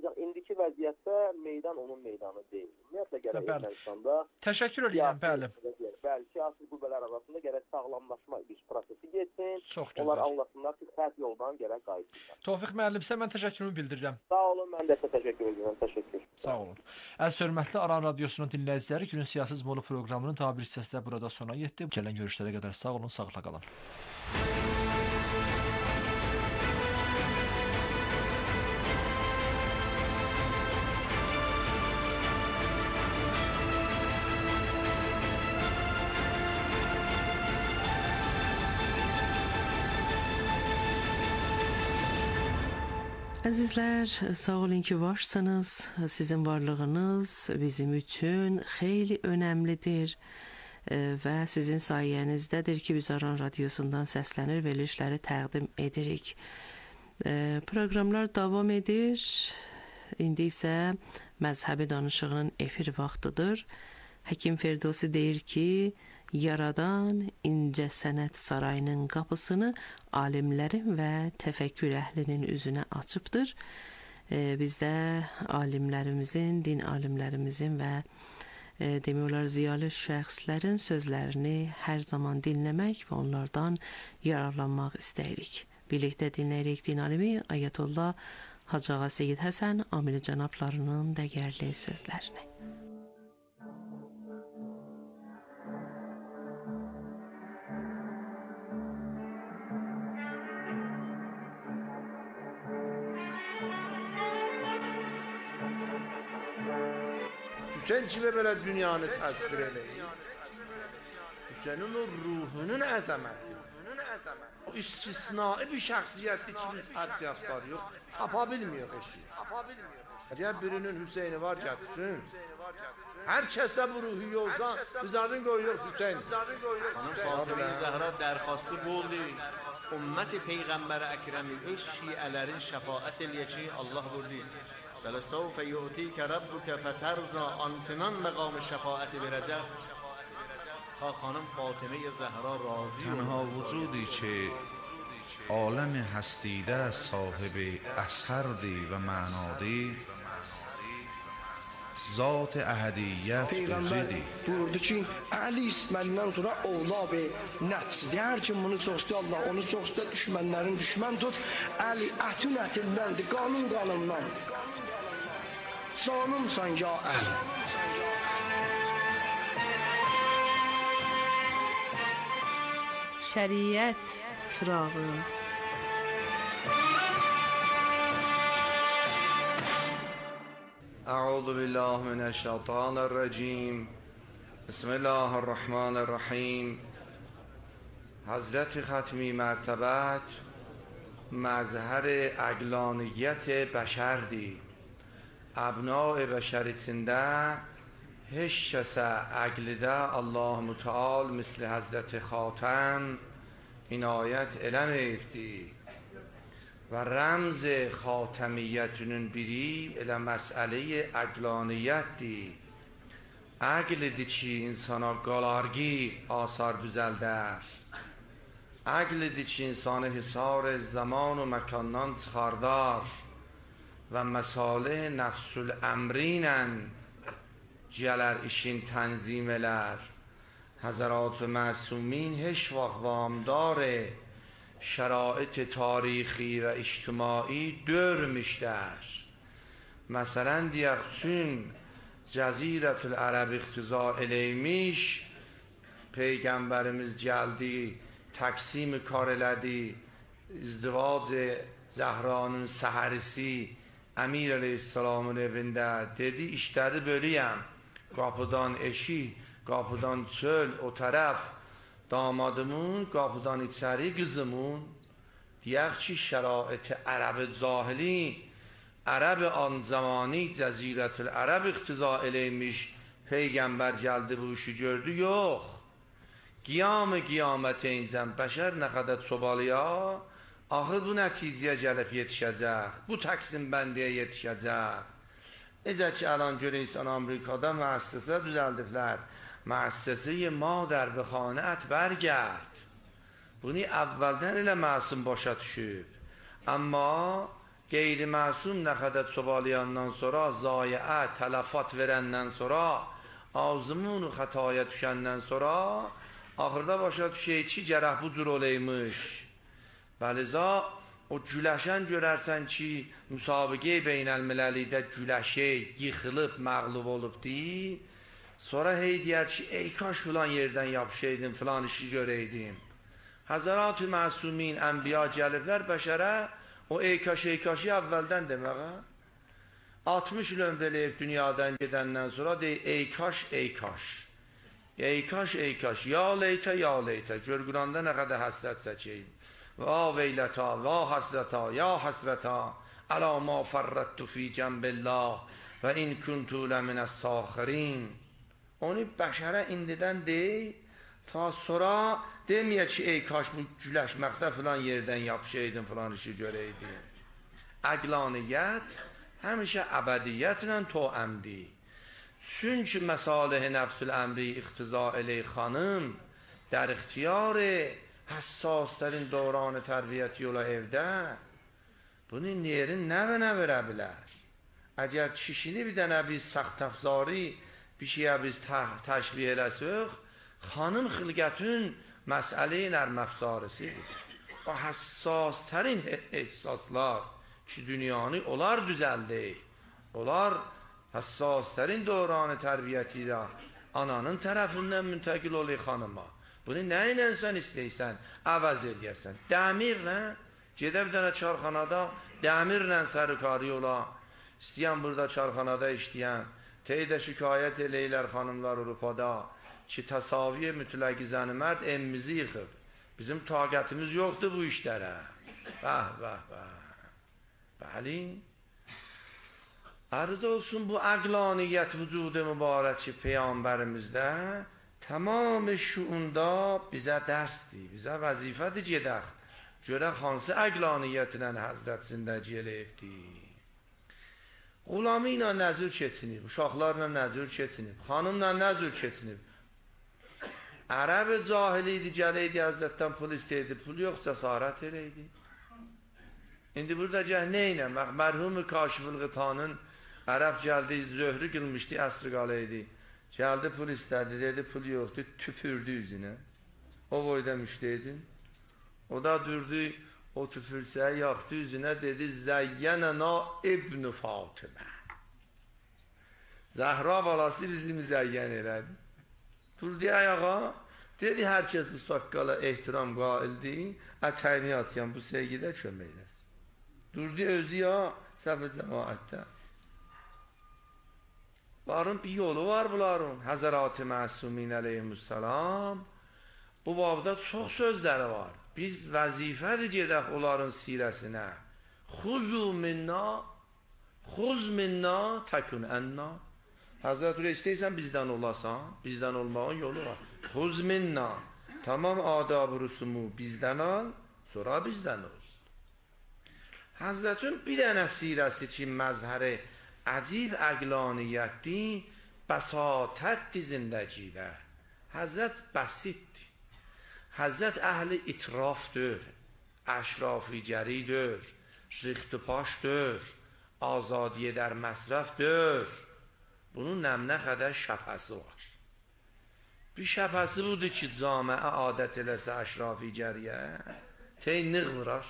indiki vəziyyətdə meydan onun meydanı deyil. Ümumiyyətlə gərək Ermənistanda təşəkkür edirəm, bəli. Bəli, siyasi qüvvələr arasında gərək sağlamlaşma iş prosesi getsin. Çox gözəl. Onlar anlasınlar ki, səhv yoldan gərək qayıtsınlar. Tofiq müəllim, sizə mən təşəkkürümü bildirirəm. Sağ olun, mən də sizə təşəkkür edirəm. Təşəkkür. Sağ olun. Əziz hörmətli Aran Radiosunun dinləyiciləri, günün siyasi zmoru proqramının daha bir hissəsi də burada sona yetdi. Gələn görüşlərə qədər sağ olun, sağlıqla qalın. Əzizlər, sağ olun ki, varsınız. Sizin varlığınız bizim üçün xeyli önəmlidir və sizin sayənizdədir ki, biz Aran Radiosundan səslənir, verilişləri təqdim edirik. Proqramlar davam edir. İndi isə məzhəbi danışığının efir vaxtıdır. Həkim Firdevsi deyir ki, Yaradan incə sənət sarayının qapısını alimlərin və təfəkkür əhlinin üzünə açıbdır. E, biz də alimlərimizin, din alimlərimizin və e, demək olar ziyalı şəxslərin sözlərini hər zaman dinləmək və onlardan yararlanmaq istəyirik. Birlikdə dinləyirik din alimi Ayətullah Hacı Ağa Seyid Həsən Amili cənablarının dəyərli sözlərini. Hüseyin kimi belə dünyanı təsvir eləyir. Hüseynin o ruhunun əzəməti, o istisnai bir şəxsiyyətli ki, biz hədsiyatlar yox, tapa bilmiyor eşi. Əgər birinin Hüseyni var gətirsin, hər kəsdə bu ruhu yolsa, bizlərin qoyuyor Hüseyin. Xanım Fatıma Zəhra dərxastı bu oldu. Ümmət-i Peyğəmbər Əkrəmi öz şiələrin şəfaət eləyək ki, Allah vurdu. وَلَسَوْفَ يُؤْتِيكَ رَبُّكَ فَتَرْضَىٰ آنچنان مقام شفاعت برجف تا خانم فاطمه زهرا راضی تنها وجودی که عالم هستیده صاحب اثردی و معنادی zat əhədiyyət Peyğəmbər buyurdu ki, Əli İsməndən sonra oğlabi nəfsidir. Hər kim bunu çox istəyir, Allah onu çox istəyir, düşmənlərin düşmən tut. Əli ətün ətindəndir, qanun qanundan. Canımsan ya Əli. Şəriət çırağı. أعوذ بالله من الشیطان الرجیم بسم الله الرحمن الرحیم. حضرت ختمی مرتبت مظهر عقلانیت بشر دی. ابناء بشر içində heç kəsə əqlidə Allah Müteal مثل حضرت خاتم inayət eləməyibdi. و رمز خاتمیتونun biri elə məsələ əqlaniyyətdir. Əqlidir ki, insana qalargi asar düzəldər. Əqlidir ki, insanı hisar zaman و məkandan çıxardar və məsalih nəfsül əmrinlə gələr işin tənzim elər. Həzərat məsumین heç vaxt vamdare شرایط تاریخی و اجتماعی dörmüşlər. Məsələn deyək, çün Cəzirətül Ərəb iqtiza eləymiş, Peyğəmbərimiz gəldi, təqsim kar elədi, izdivac Zəhranın səhərisi Əmir əleyhissalamın evində dedi, işləri bölüyəm, qapıdan eşik, qapıdan çöl, o tərəf damadımın, qapıdan içəri qızımın. Deyək ki, şərait ərəb zahili, ərəb an zamani Cəzirətül Ərəb iqtiza eləymiş, Peyğəmbər gəldi bu işi gördü, yox. Qiyam-ı qiyamət incəm, bəşər nə qədər çobalıya, axı bu nəticəyə gəlib yetişəcək, bu təqsim bəndiyə yetişəcək. Necə ki, الان görəysən Amerikada müəssəsə düzəldiblər, müəssəsəyə مادر به خانه‌ات برگرد. Bunu əvvəldən elə məsum başa düşüb. Amma qeyri-məsum nəxədət sobalayandan sonra, zayiə, tələfat verəndən sonra, azımunu xətaya düşəndən sonra, axırda başa düşək ki, gərək bu cür oleymiş. Bəliza, o güləşən görərsən ki, müsabiqə beynəlmiləlidə güləşək, yıxılıb, məğlub olubdi. Sonra hey deyər ki, ey kaş filan yerdən yapışaydım, filan işi görəydim. Həzərat-ı məsumin, ənbiya gəliblər bəşərə, o ey kaş, ey kaşı əvvəldən deməyə. altmış il ömr eləyib dünyadan gedəndən sonra deyir, ey kaş, ey kaş. Ey kaş, ey kaş, ya leytə, ya leytə. Gör Quranda nə qədər həsrət çəkəyim. Va veylətə, va həsrətə, ya həsrətə, ələ ma fərrəttu fi cənbillah və in kuntu ləminəs saxirin. Onu bəşərə indidən deyil, ta sonra deməyə ki, ey kaş bu güləşməkdə filan yerdən yapışaydın, filan işi görəydin. Əqlaniyyət həmişə əbədiyyətlə toəmdir. Çünki məsalih nəfsül əmri iqtiza eley xanım در اختیار حساس ترین دوران تربیتی ola evdə bunun yerin nəvə nə verə bilər. Əgər kişini bir dənə biz səxt təfzari bir şeyə biz təşbih eləsək, xanım xilqətin məsələ-i nərməfzarisidir. O həssas tərin ehsaslar ki, dünyanı onlar düzəldi. Onlar həssas tərin dövranı tərbiyyəti ilə ananın tərəfindən müntəqil olayı xanıma. Bunu nə ilə sən istəyirsən, əvəz edəyəsən. Dəmirlə, gedib dənə çarxanada, dəmirlə sərikari ola. İstəyən burada çarxanada işləyən, teydə şikayət eləyirlər xanımlar Avropada ki, təsaviyə mütləqi zəni mərd emmizi yıxıb. Bizim taqətimiz yoxdur bu işlərə. Bəh, bəh, bəh. Bəli. Arz olsun bu əqlaniyyət vücudu mübarək Peyğəmbərimizdə tamam şuunda bizə dərsdir, bizə vəzifədir gedək. Görək hansı əqlaniyyətlə Həzrət zindəci eləyibdir. Qulamı ilə nəzür keçinib, uşaqlarla nəzür keçinib, xanımla nəzür keçinib. Ərəb cahili idi, gələydi Həzrətdən pul istəyirdi, pul yox, cəsarət eləydi. İndi burada gəh nə ilə? Mərhum-ı Kaşif-ül Qitanın Ərəb gəldi, zöhrü qılmışdı, əsr qaləydi. Gəldi pul istədi, dedi pul yoxdur, tüpürdü üzünə. O boyda müştəydin. O da durdu, o tüpürsəyə yaxdı üzünə, dedi Zəyyənəna İbn-i Fatimə. Zəhra balası bizi müzəyyən elədi. Durdu ayağa, dedi hər kəs bu saqqala ehtiram qaildir, ətəyniyatyan bu sevgidə kömək eləsin. Durdu özü ya, səf-i cəmaətdə. Bunların bir yolu var bunların. Həzərat-ı Məsumin əleyhissalam bu babda çox sözləri var. Biz vəzifədir gedək onların sirəsinə. Xuzu minna, xuz minna, təkun ənna. Həzrət Ulu istəyirsən bizdən olasan, bizdən olmağın yolu var. Xuz minna, tamam adab-ı rüsumu bizdən al, sonra bizdən ol. Həzrətin bir dənə sirəsi ki, məzhəri əcib əqlaniyyətdir, bəsatətdir zindəcidə. Həzrət bəsitdir. Həzrət əhli itirafdır, əşrafigəridir, rixtı paşdır, azadiyə در məsrəfdir. Bunun nəmnə qədər şəfəsi var. Bir şəfəsi budur ki, camiə adət eləsə əşrafigəriyə, tey nığmırar.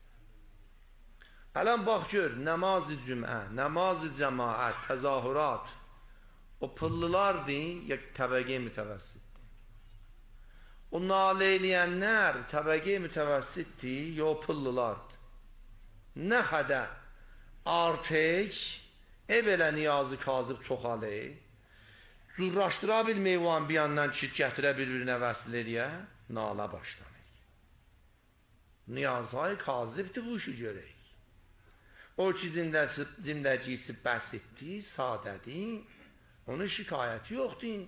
Ələn bax gör, namaz-ı cümə, namaz-ı cəmaət, təzahürat, o pıllılardır, ya təbəqə mütəvəssitdir. O nalə eləyənlər təbəqə mütəvəssitdir, ya o pıllılardır. Nə qədər artıq, e belə niyazı kazıb çoxalı, zurraşdıra bilməyən bir yandan ki, gətirə bir-birinə vəsil eləyə, nalə başlanır. Niyazı kazibdir bu işi görək. O ki zindəcisi bəsitdir, sadədir, onun şikayəti yoxdur.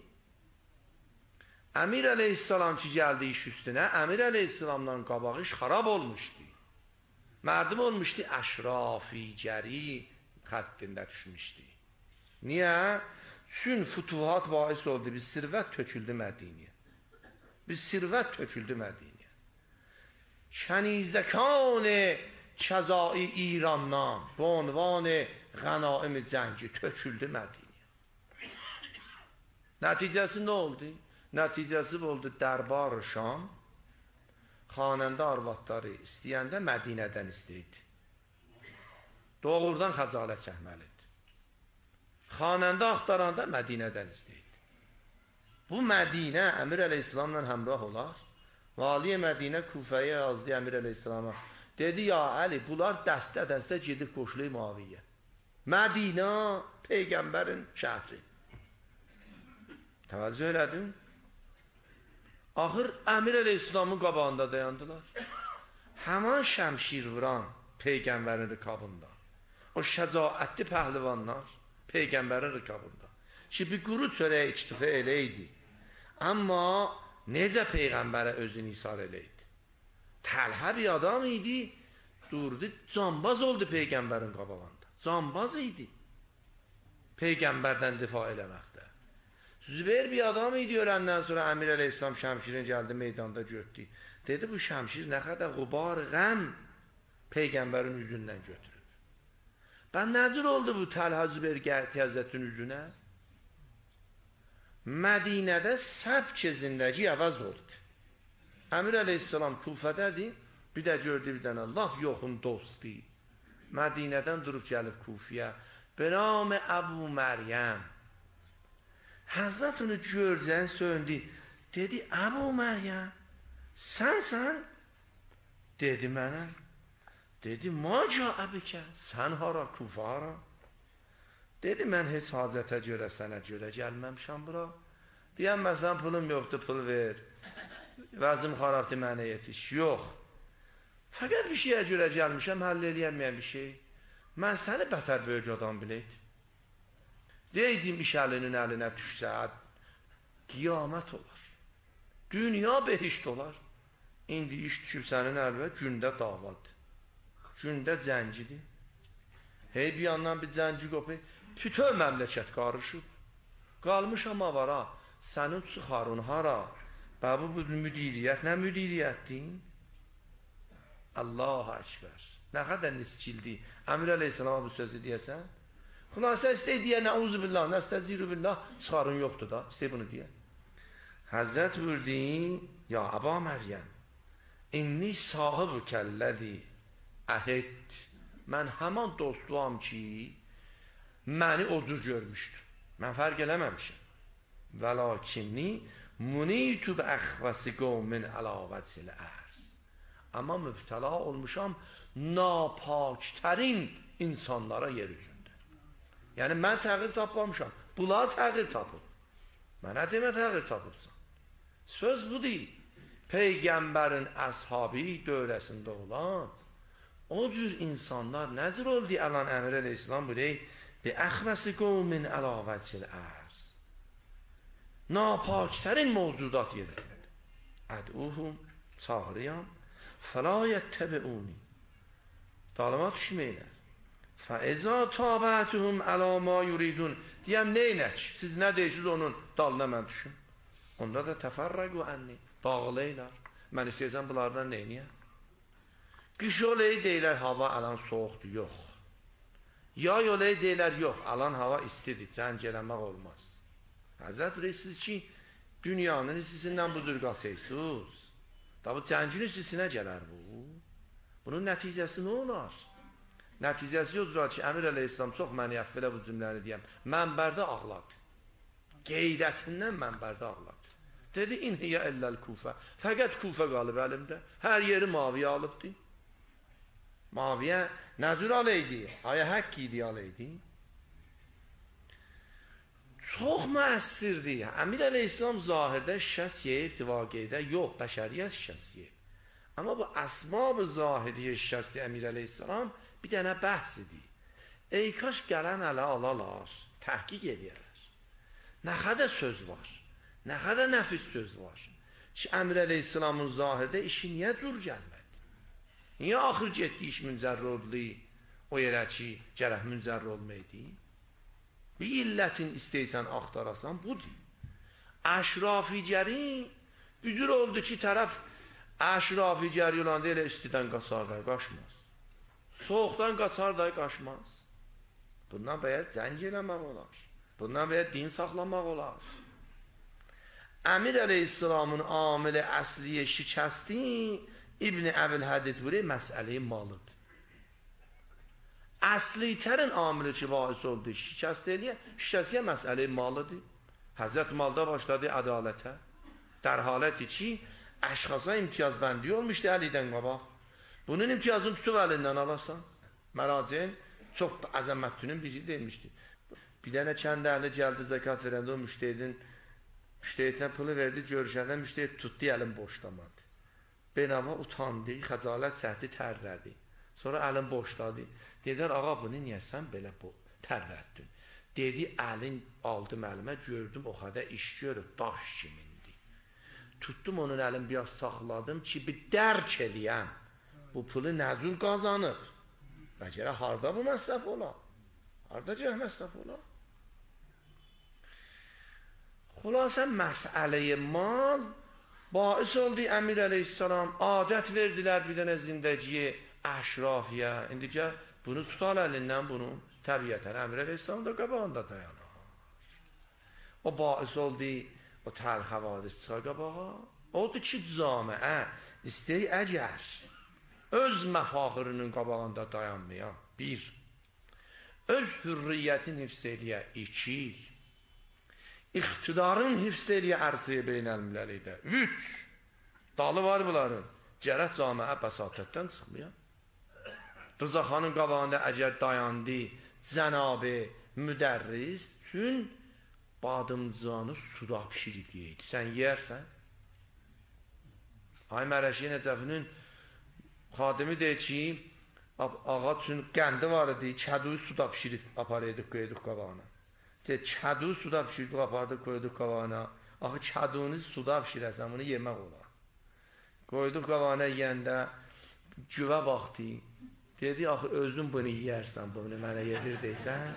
Əmir əleyhissalam ki, gəldi iş üstünə, Əmir əleyhissalamdan qabağı iş xarab olmuşdu. Mərdim olmuşdu, əşrafigəri xəttində düşmüşdü. Niyə? Çün fütuhat bahis oldu, bir sirvət töküldü Mədiniyə. Bir sirvət töküldü Mədiniyə. Kənizəkan کذایی ایرانdan به عنوان غنایم جنگی töküldü Mədinəyə. Nəticəsi nə oldu? Nəticəsi oldu Dərbar Şam xanəndə arvadları istəyəndə Mədinədən istəyirdi. Doğrudan xəcalət çəkməlidir. Xanəndə axtaranda Mədinədən istəyirdi. Bu Mədinə Əmir əleyhissalamla həmrah olar. Vali Mədinə Kufəyə yazdı Əmir əleyhissalama. Dedi, ya Əli, bunlar dəstə-dəstə gedib qoşulur Muaviyyə. Mədinə Peyğəmbərin şəhri. Təvəzzüh elədin. Axır Əmir əleyhissalamın qabağında dayandılar. Həman şəmşir vuran Peyğəmbərin rikabında. O şəcaətli pəhlivanlar Peyğəmbərin rikabında. Ki bir quru çörəyə iktifa eləydi. Amma necə Peyğəmbərə özünü isar eləydi? Təlhə bir adam idi, durdu, cambaz oldu Peyğəmbərin qabağında. Cambaz idi. Peyğəmbərdən difa eləməkdə. Zübeyir bir adam idi, öləndən sonra Əmir əleyhissalam şəmşirin gəldi, meydanda götdü. Dedi, bu şəmşir nə qədər qubar, qəm Peyğəmbərin üzündən götürüb. Ben nəzir oldu bu Təlhə Zübeyir gəldi Həzrətin üzünə? Mədinədə səb kezindəki əvəz oldu. Əmir əleyhissalam Kufədədir, bir də gördü bir dənə Allah yoxun dostu. Mədinədən durub gəlib Kufiyə, be nam Əbu Məryəm. Həzrət onu görcən söndü, dedi, Əbu Məryəm, sən sən? Dedi, mənəm. Dedi, ma cəəbikə, sən hara, Kufa hara? Dedi, mən heç hacətə görə, sənə görə gəlməmişəm bura. Deyəm, məsələn, pulum yoxdur, pul ver. Vəzim xarabdır, mənə yetiş. Yox. Fəqət bir şeyə görə gəlmişəm, həll eləyənməyən bir şey. Mən səni bətər böyük adam biləydim. Deydim, iş əlinin əlinə düşsə, qiyamət olar. Dünya behişt olar. İndi iş düşüb sənin əlvə, gündə davadır. Gündə zəncidir. Hey bir yandan bir zənci qopur, bütün məmləkət qarışıb. Qalmışam avara, sənin çıxarın hara? Bəbu bu müdiriyyət, nə müdiriyyətdir? Allah-u Ekber. Nə qədər niskildir. Əmir əleyhissalama bu sözü deyəsən. Xülasə istəy deyə, nəuzu billah, nəstəziru billah, çıxarın yoxdur da, istəy bunu deyə. Həzrət vurdi, ya Əba Məryəm, inni sahibu kəllədi əhid. Mən həman dostuam ki, məni o cür görmüşdür. Mən fərq eləməmişim. Vəlakinni munitu bə əxvəsi qovmin əlavətil ərz. Amma mübtəla olmuşam napaktərin insanlara yer üzündə. Yəni mən təğyir tapmamışam. Bunlar təğyir tapıb. Mənə demə təğyir tapıbsan. Söz bu deyil. Peyğəmbərin əshabi dövrəsində olan o cür insanlar nəzir oldu? Əlan Əmir əleyhissalam bu deyil. Bi əxvəsi qovmin əlavətil ərz. Napaktərin mövcudat yerində. Əd'uhum, çağırıyam, fəla yəttəbi'uni. Dalıma düşməyilər. Fəizə tabətühüm əla ma yuridun. Deyəm, neynək? Siz nə deyirsiniz onun dalına mən düşün. Onda da təfərrəqü ənni. Dağılıylar. Mən istəyəcəm bunlardan neyniyəm? Qış olayı deyilər, hava alan soğukdur, yox. Yay olayı deyilər, yox, alan hava istidir, cəng eləmək olmaz. Həzrət Rey, siz ki, dünyanın istisindən bu cür qasıysınız. Da bu cəngin istisinə gələr bu. Bunun nəticəsi nə olar? Nəticəsi yoxdur ki, Əmir əleyhissalam çox məni əff elə bu cümləni deyəm. Mənbərdə ağladı. Qeyrətindən mənbərdə ağladı. Dedi, inhiyə əlləl Kufə. Fəqət Kufə qalıb əlimdə. Hər yeri maviyə alıbdı. Maviyə nəzür aləydi, aya həkk idi aləydi. Çox müəssirdir. Əmir əleyhissalam zahirdə şəs yeyibdi, vaqiədə yox, bəşəriyyət şəs yeyib. Amma bu əsbab-ı zahiriyə şəsli Əmir əleyhissalam bir dənə bəhs idi. Ey kaş qələm ələ alalar, təhqiq edərlər. Nə qədər söz var, nə qədər nəfis söz var ki, Əmir əleyhissalamın zahirdə işi niyə cür gəlmədi? Niyə axır getdi iş müncərrə oldu, o yerə ki, gərək müncərrə olmaydı? Bir illətin istəysən axtarasan, budur. Əşrafigərin üzür oldu ki, tərəf əşrafigəri olanda elə istidən qaçarlar, qaçmaz. Soğuqdan qaçar da qaçmaz. Bundan bəyə cəng eləmək olar. Bundan bəyə din saxlamaq olar. Əmir əleyhissalamın amili əsliyə şikəsti İbn Əbülhədid buyuruyor, məsələyi malıdır. Əsli tərin amili ki, bahis oldu, şikəst eləyə, şikəstiyə məsələyi malıdır. Həzrət malda başladı ədalətə. در حالتی ki, əşxasa imtiyazbəndi olmuşdu əlidən qabaq. Bunun imtiyazını tutub əlindən alasan. Məracin çox əzəmətlinin biri demişdi. Bir dənə kənd əhli gəldi zəkat verəndə o müştehidin müştehiddən pulu verdi, görüşəndə müştehid tutdu, əlin boşlamadı. Benava utandı, xəcalət çəkdi, tərlədi. Sonra əlin boşladı. Dedilər, ağa bunu niyə sən belə tərlətdin? Dedi, əlin aldım əlimə, gördüm o qədər iş görüb, daş kimindi. Tutdum onun əlin biraz saxladım ki, bir dərk eləyəm. Bu pulu nəzul qazanır. Bəlkə harda bu məsrəf ola? Harda cəh məsrəf ola? Xülasə məsələyə mal bais oldu Əmir əleyhissalam. Adət verdilər bir dənə zindəciyə, əşrafiyə. İndicə bunu tutal əlindən bunu təbiyyətən Əmir əleyhissalam da qabağında dayanır. O bais oldu o təlx havadis çıxa qabağa. Odur ki, camiə istəyi əgər öz məfaxırının qabağında dayanmayan, bir, öz hürriyyətin hifz eləyə, iki, iqtidarın hifz eləyə ərsiyə beynəlmiləlikdə, üç, dalı var bunların, cərət camiə bəsatətdən çıxmayan. Rızaxanın qabağında əgər dayandı, cənabı müdərris tün badımcanı suda pişirib yeydi. Sən yeyərsən? Ay Mərəşi Nəcəfinin xadimi deyir ki, ağa üçün qəndi var idi, kəduyu suda pişirib aparıyorduk, qoyduq qabağına. Deyir, kəduyu suda pişirdik, apardıq, qoyduq qabağına. Axı kədunu suda pişirəsən, bunu yemək olar. Qoyduq qabağına yiyəndə güvə baxdı. Dedi, axı özün bunu yiyərsən, bunu mənə yedir deysən.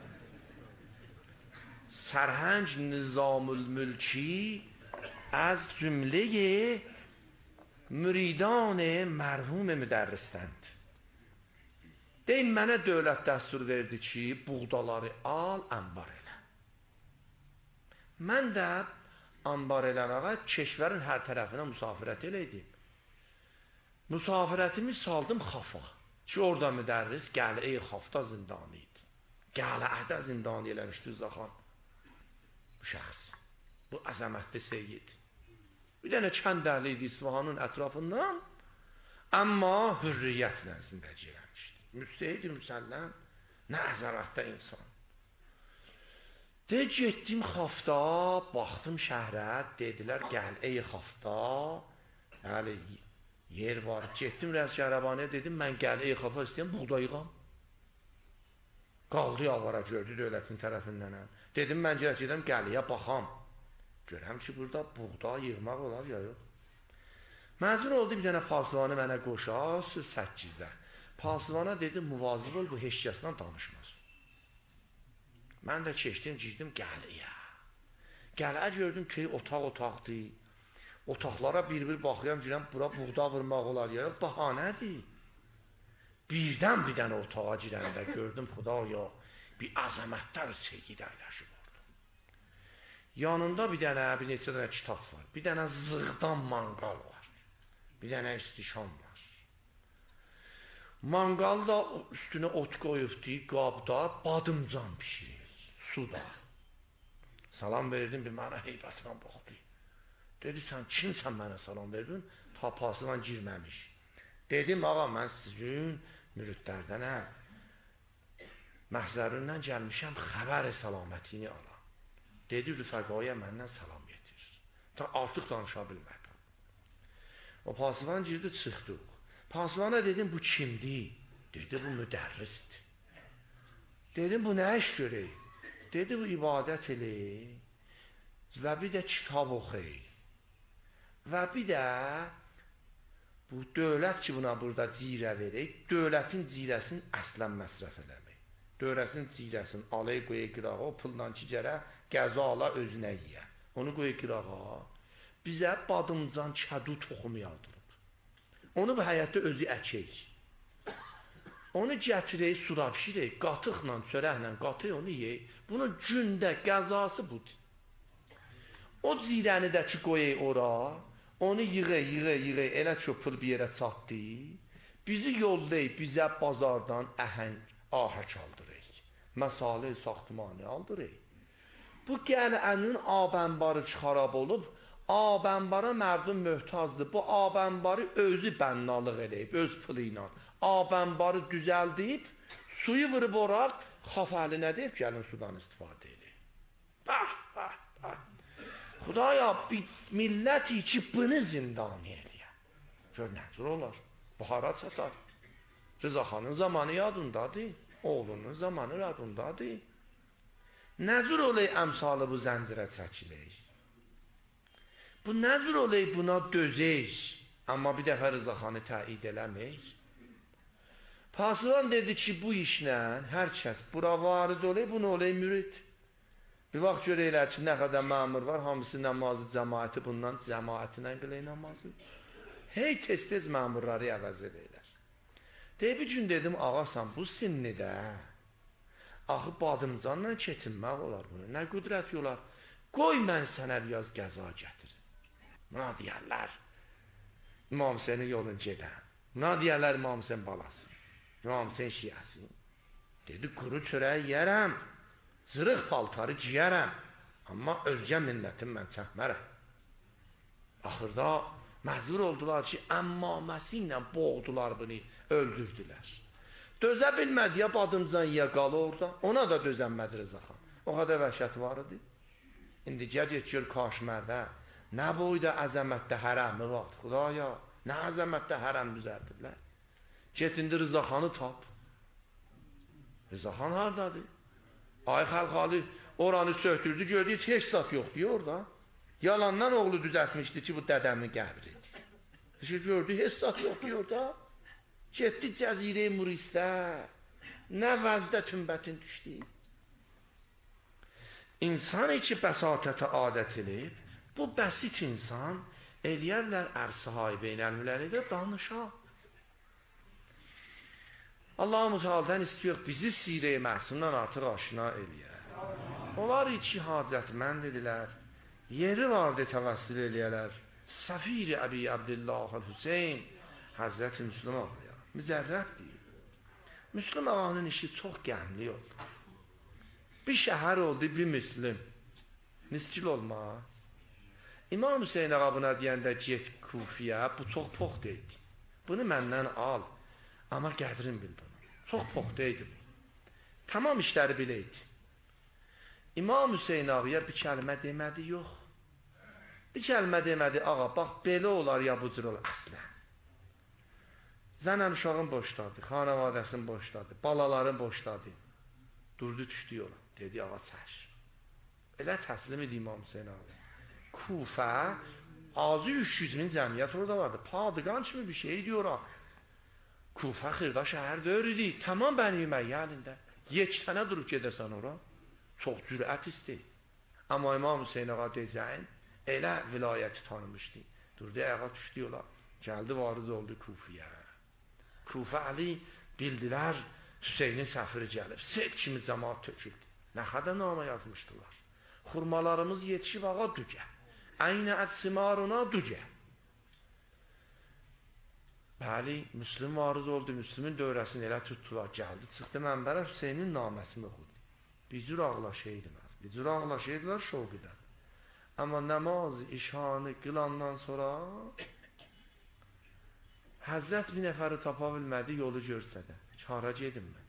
Sərhəng Nizamül Mülki az cümləyi müridan mərhum müdərrisləndi. Deyin, mənə dövlət dəstur verdi ki, buğdaları al, ambar elə. Mən də ambar eləməyə keşvərin hər tərəfinə müsafirət eləydim. Müsafirətimi saldım Xafa ki, orada müdərris Gəl-i Xafda zindanı idi. Gəl-ədə zindanı eləmişdi Zaxan. Bu şəxs, bu əzəmətli seyyid. Bir dənə kənd əhli idi İsfahanın ətrafından, amma hürriyyətlə zindəci eləmişdi. Müstəhid-i müsəlləm, nə əzəmətdə insan. De, getdim Xafda, baxdım şəhrə, dedilər, gəl ey Xafda, həli yer var. Getdim Rəs Şəhrəbaniyə, dedim, mən gəl ey Xafda istəyəm, buğdayıqam. Qaldı yalvara, gördü dövlətin tərəfindən. Dedim, mən gələk edəm, gəliyə baxam. Görəm ki, burada buğda yığmaq olar ya yox. Məcbur oldu bir dənə pasıvanı mənə qoşa, səkkizdə. Pasıvana dedim, muvazib ol, bu heç kəslə danışmaz. Mən də keçdim, girdim gəliyə. Gəliyə gördüm ki, otaq-otaqdır. Otaqlara bir-bir baxıyam, girəm, bura buğda vurmaq olar ya yox, bahanədir. Birdən bir dənə otağa girəndə gördüm, xudaya, bir əzəmətlər seyyid əyləşib orada. Yanında bir dənə, bir neçə dənə kitab var. Bir dənə zığdan manqal var. Bir dənə istişam var. Manqalda üstünə ot qoyubdu, qabda badımcan pişirir, suda. Salam verdim, bir mənə heybətimə baxdı. Dedi, sən kimsən mənə salam verdin? Ta pasıvan girməmiş. Dedim, ağa, mən sizin müridlərdənəm. Məhzərindən gəlmişəm, xəbər salamətini alam. Dedi, rüfəqaya məndən salam getir. Ta artıq danışa bilmədim. O pasıvan girdi, çıxdıq. Pasıvana dedim, bu kimdir? Dedi, bu müdərrisdir. Dedim, bu nə iş görək? Dedi, bu ibadət eləyək və bir də kitab oxuyaq. Və bir də bu dövlət ki, buna burada cirə verək, dövlətin cirəsini əslən məsrəf eləmək. Dövlətin cirəsini alay qoya qırağa, o puldan ki, gərək qəza ala özünə yiyə. Onu qoya qırağa, bizə badımcan kədu toxumu yaldırıb. Onu bu həyətdə özü əkək. Onu gətirək, suda pişirək, qatıqla, çörəklə qatıq onu yeyək. Bunun gündə qəzası budur. O zirəni də ki qoyaq ora, onu yığaq, yığaq, yığaq, elə çöpül bir yerə çatdı. Bizi yollayıb, bizə bazardan əhəng, ahək aldırıq. Məsale saxtimanı aldırıq. Bu gələnin abənbarı xarab olub, abənbara mərdum möhtazdır. Bu abənbarı özü bənnalıq eləyib, öz pılı ilə. Abənbarı düzəldib, suyu vırıb oraq, xafəli nə deyib, gəlin sudan istifadə edib. Bəh, bəh, bəh. Xudaya, milləti ki, bunu zindani eləyər. Gör, nəzir olar, buhara çatar. Rızaxanın zamanı yadındadır, oğlunun zamanı yadındadır. Nəzir olay əmsalı bu zəncirə çəkilək. Bu nəzir olay buna dözək, amma bir dəfə Rızaxanı təid eləmək. Pasıvan dedi ki, bu işlə hər kəs bura varid olay, bunu olay mürid. Bir vaxt görəklər ki, nə qədər məmur var, hamısı namazı cəmaəti bundan cəmaətinə qılay namazı. Hey tez-tez məmurları əvəz edəklər. Deyib bir gün dedim, ağasan, bu sinnidə axı badımcanla keçinmək olar bunu. Nə qüdrət yolar? Qoy mən sənə biraz qəza gətirim. Buna deyərlər, İmam Hüseynin yolun gedən. Buna deyərlər, İmam Hüseyin balası. İmam Hüseyin şiyəsi. Dedi, quru çörəyi yərəm, zırıq paltarı giyərəm, amma özgə minnətim mən çəkmərəm. Axırda məcbur oldular ki, əmmaməsi ilə boğdular bunu, öldürdülər. Dözə bilmədi ya badımcan ya qalı orada, ona da dözənmədi Rızaxan. O qədər vəhşəti var idi. İndi gəc gör Kaşmərdə, nə boyda əzəmətdə hərəmi var, Xudaya, nə əzəmətdə hərəm düzəldirlər. Get indi Rızaxanı tap. Rızaxan haradadır? Ay xəlxalı oranı söhtürdü, gördü, heç zat yox diyor orada. Yalandan oğlu düzəltmişdi ki, bu dədəmin qəbridir. Gördü, heç zat yox diyor orada. Getdi cəzirə-i muristə, nə vəzdə tümbətin düşdü. İnsan içi bəsatətə adət edib, bu bəsit insan eləyərlər ərsi-hay beynəlmiləri də danışa. Allah-u Teala'dan istiyor bizi sirə-i məhsundan artıq aşina eləyər. Onlar içi hacətmənd edilər, yeri vardı təvəssül eləyərlər. Səfir-i Əbi Abdillah Hüseyin, Həzrət-i Müslüm ağaya. Mücərrəb deyil. Müslüm ağanın işi çox qəmli oldu. Bir şəhər oldu, bir Müslüm. Niskil olmaz. İmam Hüseyin ağa buna deyəndə get Kufiyə, bu çox pox deyildi. Bunu məndən al, amma qədrin bil bunu. Çox pox deyildi bu. Tamam işləri biləydi. İmam Hüseyin ağaya bir kəlmə demədi, yox. Bir kəlmə demədi, ağa, bax, belə olar ya bu cür olar, əslən. Zənəm uşağın boşdadı, xanavadəsin boşdadı, balaların boşdadı. Durdu, düşdü yola. Dedi, ağa, çəş. Elə təslim idi İmam Hüseyin ağa. Kufə, azı üç yüz min cəmiyyət orada vardı. Padıqan kimi bir şey diyor o. Kufə xırda şəhər deyir idi. Tamam bəni məyyəlində. Yekdənə durub gedəsən ora. Çox cürət istəyir. Amma İmam Hüseyin ağa deyəcəyin, elə vilayəti tanımışdı. Durdu, ayağa düşdü yola. Gəldi, varid oldu Kufiyə. Kufə Ali bildilər, Hüseynin səfiri gəlib. Sel kimi cəmaat töküldü. Nə qədər nama yazmışdılar. Xurmalarımız yetişib ağa dücə. Əynə ət-simaruna dücə. Bəli, Müslüm varid oldu. Müslümün dövrəsini elə tutdular. Gəldi, çıxdı mənbərə Hüseynin naməsini oxudu. Bir cür ağlaşaydılar. Bir cür ağlaşaydılar şoğudan. Amma namaz, işhanı qılandan sonra Həzrət bir nəfəri tapa bilmədi, yolu görsədə. Kara gedim mən.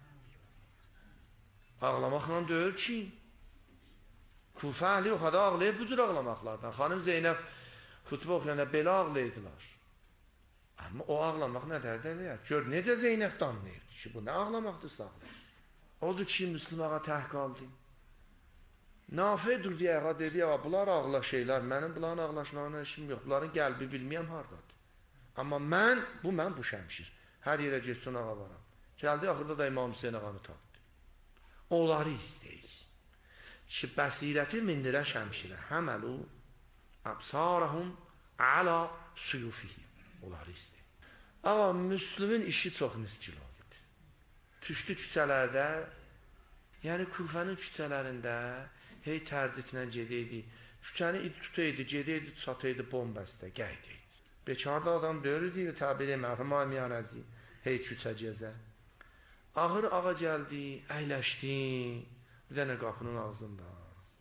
Ağlamaqla deyil ki, Kufə Ali o qədər ağlayıb bu cür ağlamaqlardan. Xanım Zeynəb xütbə oxuyanda belə ağlaydılar. Amma o ağlamaq nə dərdə? Gör, necə Zeynəb danlayırdı ki, bu nə ağlamaqdırsa ağlayır. Odur ki, Müslüm ağa təhq qaldı. Nafi durdu ayağa, dedi, bunlar ağlaşırlar, mənim bunların ağlaşmağına işim yox, bunların qəlbi bilməyəm hardadır. Amma mən, bu mən bu şəmşir. Hər yerə getsin ağa varam. Gəldi, axırda da İmam Hüseyin ağanı tapdı. Onları istəyir. Ki, bəsirəti mindirə şəmşirə. Həməlu, əbsarəhum, əla suyufihi. Onları istəyir. Amma Müslümün işi çox niskil oldu. Tüşlü küçələrdə, yəni Kufənin küçələrində hey tərdidlə gedəydi. Küçəni id tutaydı, gedəydi, çataydı bombəstə, gəydəydi. Bekarda adam döyürdü, təbir mərhum amiyanazi, hey küçə gəzə. Ağır ağa gəldi, əyləşdi, bir dənə qapının ağzında.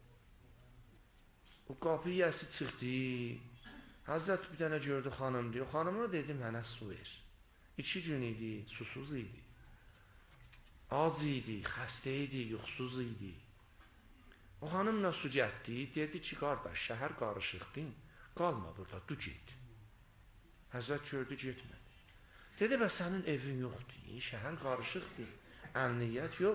O qapı yəsi çıxdı, Həzrət bir dənə gördü xanım diyor, xanıma dedim, mənə su ver. İki gün idi, susuz idi. Ac idi, xəstə idi, yuxsuz idi. O xanımla su getdi, dedi ki, qardaş, şəhər qarışıqdın, qalma burada, du get. Həzrət gördü, getmədi. Dedi, bəs sənin evin yoxdur, şəhər qarışıqdır, əmniyyət yox,